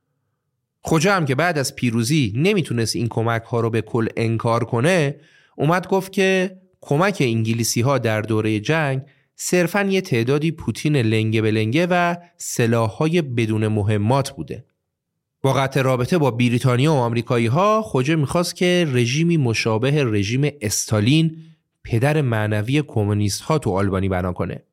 خوجه هم که بعد از پیروزی نمیتونست این کمک‌ها رو به کل انکار کنه، اومد گفت که کمک انگلیسی‌ها در دوره جنگ صرفاً یه تعدادی پوتین لنگه به لنگه و سلاح‌های بدون مهمات بوده. با قطع رابطه با بریتانیا و آمریکایی‌ها خوجه می‌خواست که رژیمی مشابه رژیم استالین پدر معنوی کمونیست‌ها تو آلبانی بنا کنه.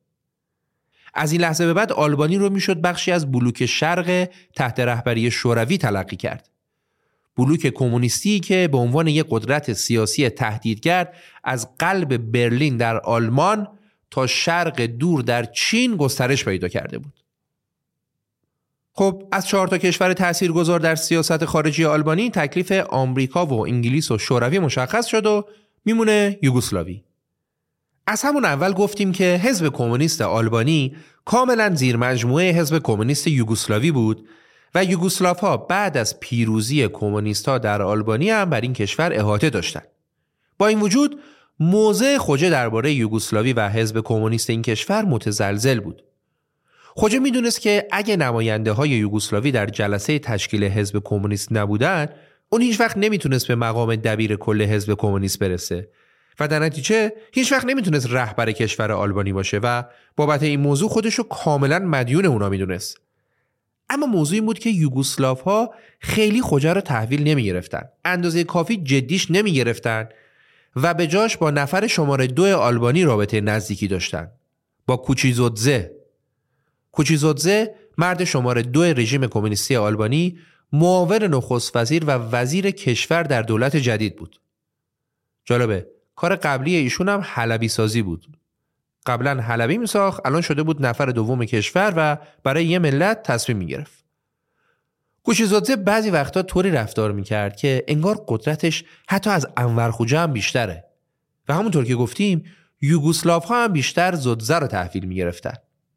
از این لحظه به بعد آلبانی رو میشد بخشی از بلوک شرق تحت رهبری شوروی تلقی کرد. بلوک کمونیستی که به عنوان یک قدرت سیاسی تهدیدگر از قلب برلین در آلمان تا شرق دور در چین گسترش پیدا کرده بود. خب از 4 کشور تاثیرگذار در سیاست خارجی آلبانی تکلیف آمریکا و انگلیس و شوروی مشخص شد و میمونه یوگسلاوی. از همون اول گفتیم که حزب کمونیست آلبانی کاملا زیر مجموعه حزب کمونیست یوگسلاوی بود و یوگسلاوها بعد از پیروزی کمونیست‌ها در آلبانی هم بر این کشور احاطه داشتند. با این وجود موضع خوجه درباره یوگسلاوی و حزب کمونیست این کشور متزلزل بود. خوجه میدونست که اگه نماینده های یوگسلاوی در جلسه تشکیل حزب کمونیست نبودن، اون هیچ وقت نمیتونست به مقام دبیر کل حزب کمونیست برسه و در نتیجه هیچ وقت نمیتونست رهبر کشور آلبانی باشه و بابت این موضوع خودشو کاملا مدیون اونا میدونست. اما موضوع این بود که یوگسلاوها خیلی خوجه رو تحویل نمیگرفتن، اندازه کافی جدیش نمیگرفتن و به جاش با نفر شماره 2 آلبانی رابطه نزدیکی داشتن، با کوچیزودزه. کوچیزودزه مرد شماره 2 رژیم کمونیستی آلبانی، معاون نخست وزیر و وزیر کشور در دولت جدید بود. جالبه، کار قبلی ایشون هم حلبی سازی بود. قبلا حلبی میساخت، الان شده بود نفر دوم کشور و برای یه ملت تصمیم میگرفت. کوچیزودزه بعضی وقتا طوری رفتار میکرد که انگار قدرتش حتی از انور خوجه هم بیشتره و همونطور که گفتیم یوگسلاوها هم بیشتر زودزه رو تحویل میگرفتن.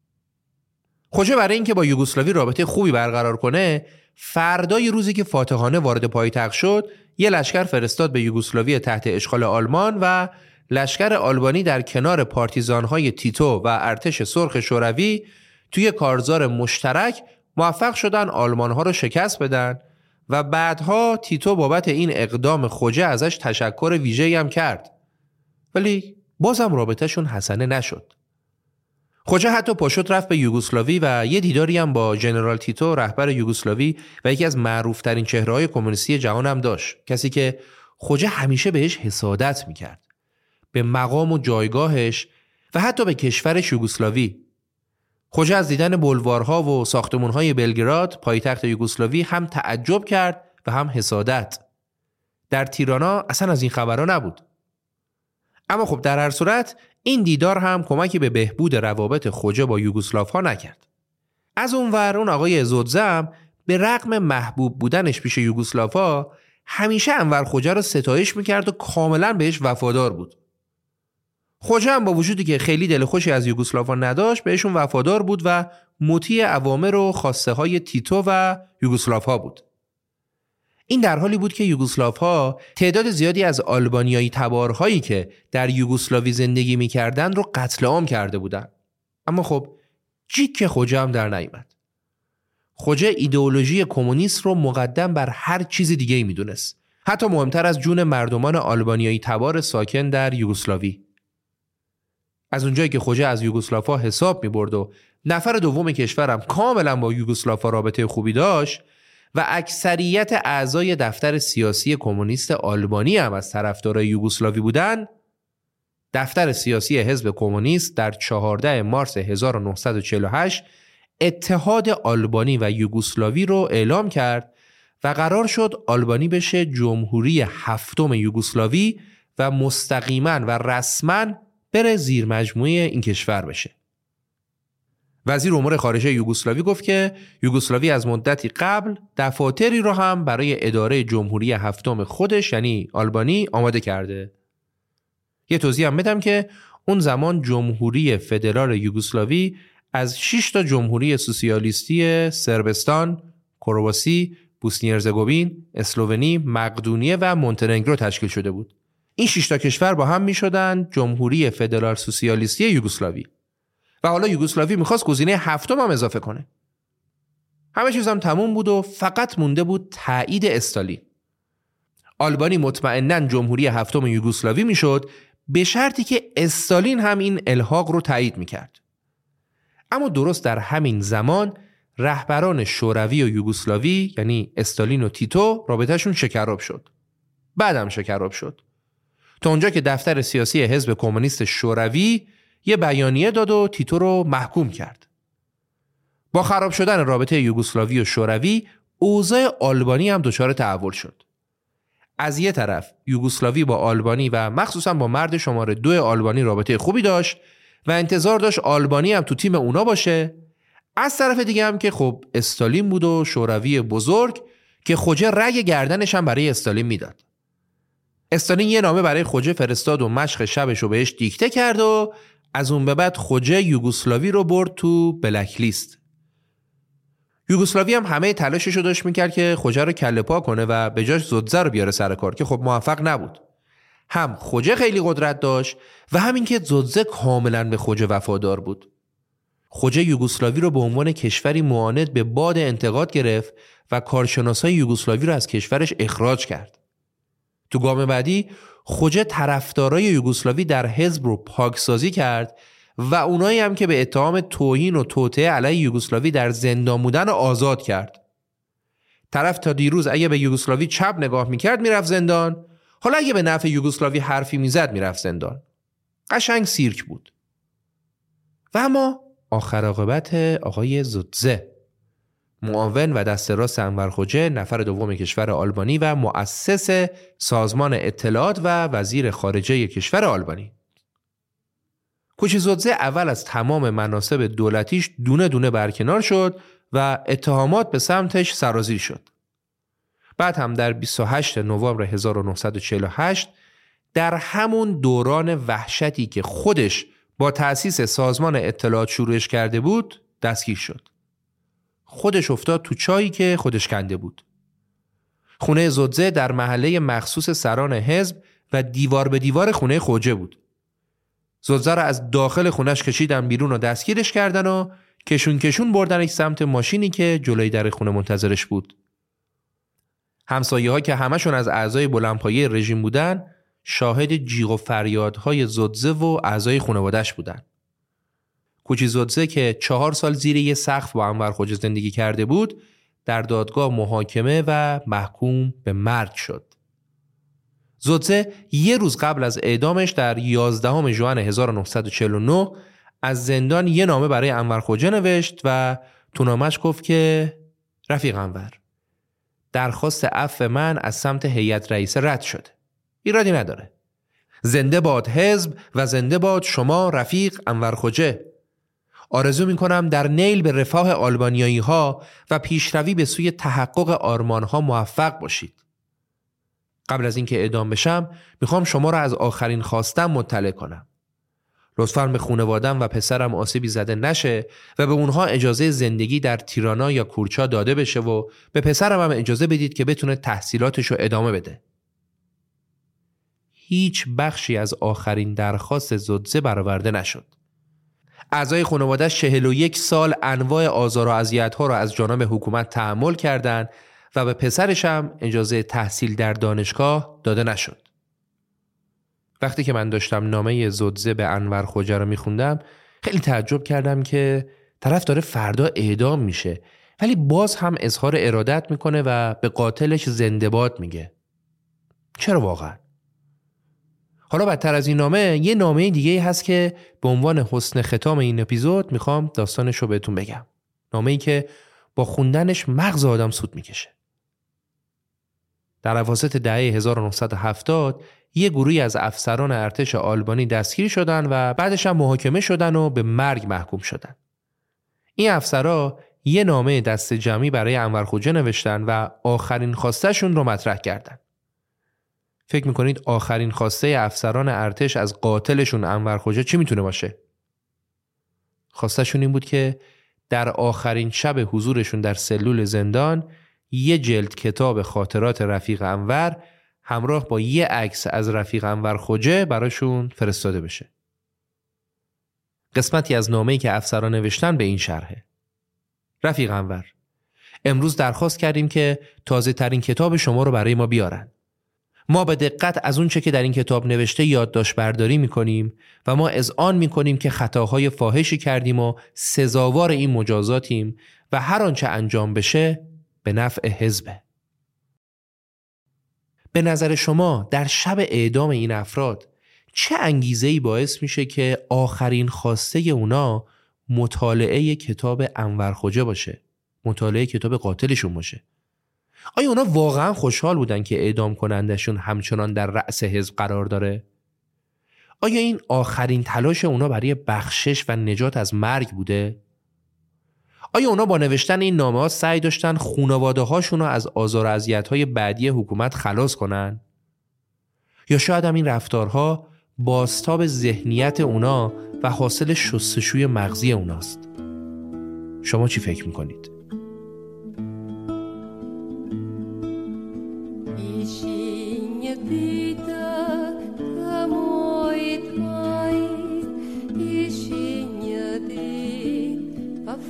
خوجه برای اینکه با یوگسلاوی رابطه خوبی برقرار کنه، فردای روزی که فاتحانه وارد پایتخت شد، یه لشکر فرستاد به یوگسلاوی تحت اشغال آلمان و لشکر آلبانی در کنار پارتیزان‌های تیتو و ارتش سرخ شوروی توی کارزار مشترک موفق شدن آلمان‌ها رو شکست بدن و بعدها تیتو بابت این اقدام خوجه ازش تشکر ویژه‌ای هم کرد. ولی بازم رابطه‌شون حسنه نشد. خوجه حتی پاشد رفت به یوگسلاوی و یه دیداری هم با ژنرال تیتو، رهبر یوگسلاوی و یکی از معروف‌ترین چهره‌های کمونیستی جهان هم داشت، کسی که خوجه همیشه بهش حسادت می‌کرد، به مقام و جایگاهش و حتی به کشورش یوگسلاوی. خوجه از دیدن بلوارها و ساختمان‌های بلگراد، پایتخت یوگسلاوی، هم تعجب کرد و هم حسادت. در تیرانا اصلا از این خبرها نبود. اما خب در هر صورت این دیدار هم کمکی به بهبود روابط خوجه با یوگسلاوها نکرد. از اونور اون آقای زودزه هم به رغم محبوب بودنش پیش یوگسلاوها همیشه انور خوجه رو ستایش میکرد و کاملا بهش وفادار بود. خوجه هم با وجودی که خیلی دل خوشی از یوگسلاوها نداشت، بهشون وفادار بود و مطیع اوامر و خواسته های تیتو و یوگسلاوها بود. این در حالی بود که یوگسلاوها تعداد زیادی از آلبانیایی تبارهایی که در یوگسلاوی زندگی می‌کردند رو قتل عام کرده بودند. اما خب جیک خوجه هم در نیامد. خوجه ایدئولوژی کمونیست رو مقدم بر هر چیز دیگه‌ای می‌دونست، حتی مهمتر از جون مردمان آلبانیایی تبار ساکن در یوگسلاوی. از اونجایی که خوجه از یوگسلاوها حساب می‌برد و نفر دوم کشورم کاملا با یوگسلاوها رابطه خوبی داشت و اکثریت اعضای دفتر سیاسی کمونیست آلبانی هم از طرفدارای یوگسلاوی بودن، دفتر سیاسی حزب کمونیست در 14 مارس 1948 اتحاد آلبانی و یوگسلاوی رو اعلام کرد و قرار شد آلبانی بشه جمهوری هفتم یوگسلاوی و مستقیما و رسما بره زیر مجموعه این کشور بشه. وزیر امور خارجه یوگسلاوی گفت که یوگسلاوی از مدتی قبل دفاتری رو هم برای اداره جمهوری هفتم خودش یعنی آلبانی آماده کرده. یه توضیح هم بدم که اون زمان جمهوری فدرال یوگسلاوی از 6 تا جمهوری سوسیالیستی سربستان، کرواسی، بوسنی هرزگوین، اسلوونی، مقدونیه و مونتنگرو تشکیل شده بود. این 6 تا کشور با هم میشدن جمهوری فدرال سوسیالیستی یوگسلاوی. و حالا یوگسلاوی میخواست گزینه هفتم هم اضافه کنه. همه چیز هم تموم بود و فقط مونده بود تایید استالین. آلبانی مطمئناً جمهوری هفتم یوگسلاوی میشد به شرطی که استالین هم این الحاق رو تایید میکرد. اما درست در همین زمان رهبران شوروی و یوگسلاوی یعنی استالین و تیتو رابطهشون شکراب شد. بعدم شکراب شد. تا اونجا که دفتر سیاسی حزب کمونیست شوروی یه بیانیه داد و تیتو رو محکوم کرد. با خراب شدن رابطه یوگسلاوی و شوروی، اوضاع آلبانی هم دچار تحول شد. از یه طرف یوگسلاوی با آلبانی و مخصوصا با مرد شماره 2 آلبانی رابطه خوبی داشت و انتظار داشت آلبانی هم تو تیم اونا باشه. از طرف دیگه هم که خب استالین بود و شوروی بزرگ که خوجه رگ گردنش هم برای استالین میداد. استالین یه نامه برای خوجه فرستاد و مشق شبش رو بهش دیکته کرد و از اون به بعد خوجه یوگسلاوی رو برد تو بلک لیست. یوگسلاوی هم همه تلاشش رو داشت میکرد که خوجه رو کله پا کنه و به جاش زودزه رو بیاره سر کار که خب موفق نبود. هم خوجه خیلی قدرت داشت و همین که زودزه کاملا به خوجه وفادار بود. خوجه یوگسلاوی رو به عنوان کشوری معاند به باد انتقاد گرفت و کارشناسای یوگسلاوی رو از کشورش اخراج کرد. تو گام بعدی خوجه طرفدارای یوگسلاوی در حزب رو پاکسازی کرد و اونایی هم که به اتهام توهین و توطئه علیه یوگسلاوی در زندان بودن رو آزاد کرد. طرف تا دیروز اگه به یوگسلاوی چپ نگاه میکرد میرفت زندان، حالا اگه به نفع یوگسلاوی حرفی میزد میرفت زندان. قشنگ سیرک بود. و اما آخر عاقبت آقای زودزه، معاون و دست راست انور خوجه، نفر دوم کشور آلبانی و مؤسس سازمان اطلاعات و وزیر خارجه کشور آلبانی. کوچی زودزه اول از تمام مناصب دولتیش دونه دونه برکنار شد و اتهامات به سمتش سرازیر شد. بعد هم در 28 نوامبر 1948 در همون دوران وحشتی که خودش با تأسیس سازمان اطلاعات شروعش کرده بود دستگیر شد. خودش افتاد تو چایی که خودش کنده بود. خونه زودزه در محله مخصوص سران حزب و دیوار به دیوار خونه خوجه بود. زودزه را از داخل خونش کشیدن بیرون و دستگیرش کردن و کشون بردنش سمت ماشینی که جلوی در خونه منتظرش بود. همسایه ها که همشون از اعضای بلندپایه رژیم بودن شاهد جیغ و فریادهای زودزه و اعضای خانواده‌اش بودن. کوچی زودزه که 4 سال زیر یه سقف با انور خوجه زندگی کرده بود در دادگاه محاکمه و محکوم به مرگ شد. زودزه یه روز قبل از اعدامش در 11 ژوئن 1949 از زندان یه نامه برای انور خوجه نوشت و تو نامش گفت که رفیق انور، درخواست عفو من از سمت هیئت رئیسه رد شده. ایرادی نداره. زنده باد حزب و زنده باد شما رفیق انور خوجه. آرزو میکنم در نیل به رفاه آلبانیایی ها و پیشروی به سوی تحقق آرمان ها موفق باشید. قبل از اینکه اعدام بشم میخوام شما را از آخرین خواستم مطلع کنم. لطفاً به خانواده‌ام و پسرم آسیبی زده نشه و به اونها اجازه زندگی در تیرانا یا کورچا داده بشه و به پسرم هم اجازه بدید که بتونه تحصیلاتش رو ادامه بده. هیچ بخشی از آخرین درخواست زودزه برآورده نشد. اعضای خانواده‌اش 41 سال انواع آزار و اذیت‌ها را از جانب حکومت تحمل کردند و به پسرش هم اجازه تحصیل در دانشگاه داده نشد. وقتی که من داشتم نامه زودزه به انور خوجه رو میخوندم خیلی تعجب کردم که طرف داره فردا اعدام میشه ولی باز هم اظهار ارادت میکنه و به قاتلش زنده باد میگه. چرا واقعا؟ حالا بدتر از این نامه یه نامه دیگه هست که به عنوان حسن ختام این اپیزود میخوام داستانش رو بهتون بگم. نامه‌ای که با خوندنش مغز آدم سود میکشه. در اواسط دهه 1970 یه گروهی از افسران ارتش آلبانی دستگیر شدن و بعدش هم محاکمه شدن و به مرگ محکوم شدن. این افسرها یه نامه دست جمعی برای انور خوجه نوشتن و آخرین خواستشون رو مطرح کردن. فکر میکنید آخرین خواسته افسران ارتش از قاتلشون انور خوجه چی میتونه باشه؟ خواستشون این بود که در آخرین شب حضورشون در سلول زندان یه جلد کتاب خاطرات رفیق انور همراه با یه عکس از رفیق انور خوجه براشون فرستاده بشه. قسمتی از نامه‌ای که افسران نوشتن به این شرحه: رفیق انور، امروز درخواست کردیم که تازه ترین کتاب شما رو برای ما بیارن. ما به دقت از اون چه که در این کتاب نوشته یادداشت برداری میکنیم و ما اذعان میکنیم که خطاهای فاحشی کردیم و سزاوار این مجازاتیم و هر آنچه انجام بشه به نفع حزبه. به نظر شما در شب اعدام این افراد چه انگیزه‌ای باعث میشه که آخرین خواسته اونا مطالعه کتاب انور خوجه باشه؟ مطالعه کتاب قاتلشون باشه؟ آیا اونا واقعا خوشحال بودن که اعدام کنندشون همچنان در رأس حزب قرار داره؟ آیا این آخرین تلاش اونا برای بخشش و نجات از مرگ بوده؟ آیا اونا با نوشتن این نامه‌ها سعی داشتن خانواده‌هاشون رو از آزار و اذیت‌های بعدی حکومت خلاص کنن؟ یا شاید هم این رفتارها بازتاب ذهنیت اونا و حاصل شستشوی مغزی اوناست؟ شما چی فکر میکنید؟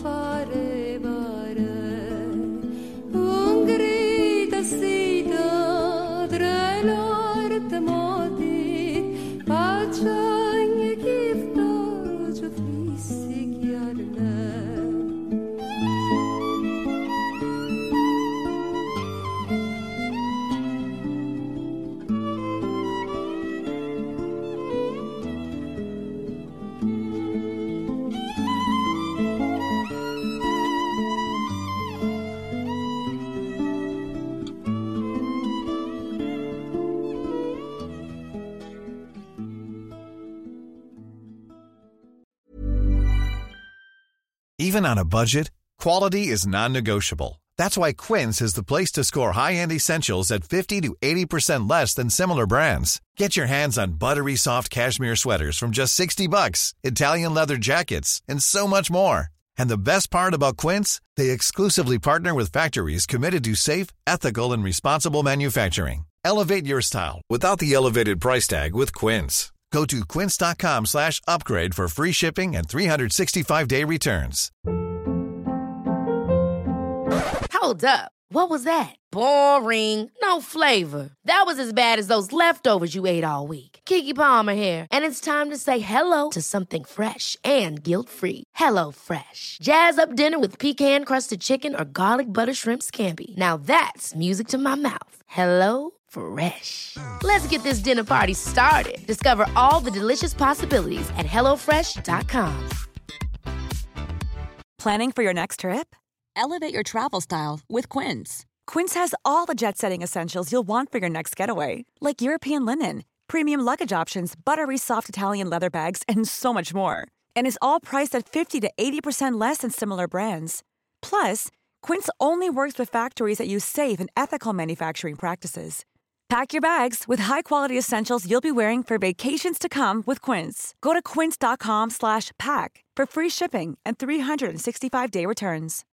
fare bare un grido si da drelort modi paciagne gifto jo fissi chiarne. Even on a budget, quality is non-negotiable. That's why Quince is the place to score high-end essentials at 50 to 80% less than similar brands. Get your hands on buttery soft cashmere sweaters from just $60, Italian leather jackets, and so much more. And the best part about Quince, they exclusively partner with factories committed to safe, ethical, and responsible manufacturing. Elevate your style without the elevated price tag with Quince. Go to quince.com/upgrade for free shipping and 365-day returns. Hold up. What was that? Boring. No flavor. That was as bad as those leftovers you ate all week. Keke Palmer here, and it's time to say hello to something fresh and guilt-free. Hello Fresh. Jazz up dinner with pecan-crusted chicken or garlic butter shrimp scampi. Now that's music to my mouth. Hello Fresh. Let's get this dinner party started. Discover all the delicious possibilities at HelloFresh.com. Planning for your next trip? Elevate your travel style with Quince. Quince has all the jet-setting essentials you'll want for your next getaway, like European linen, premium luggage options, buttery soft Italian leather bags, and so much more. And is all priced at 50 to 80% less than similar brands. Plus, Quince only works with factories that use safe and ethical manufacturing practices. Pack your bags with high-quality essentials you'll be wearing for vacations to come with Quince. Go to quince.com/pack for free shipping and 365-day returns.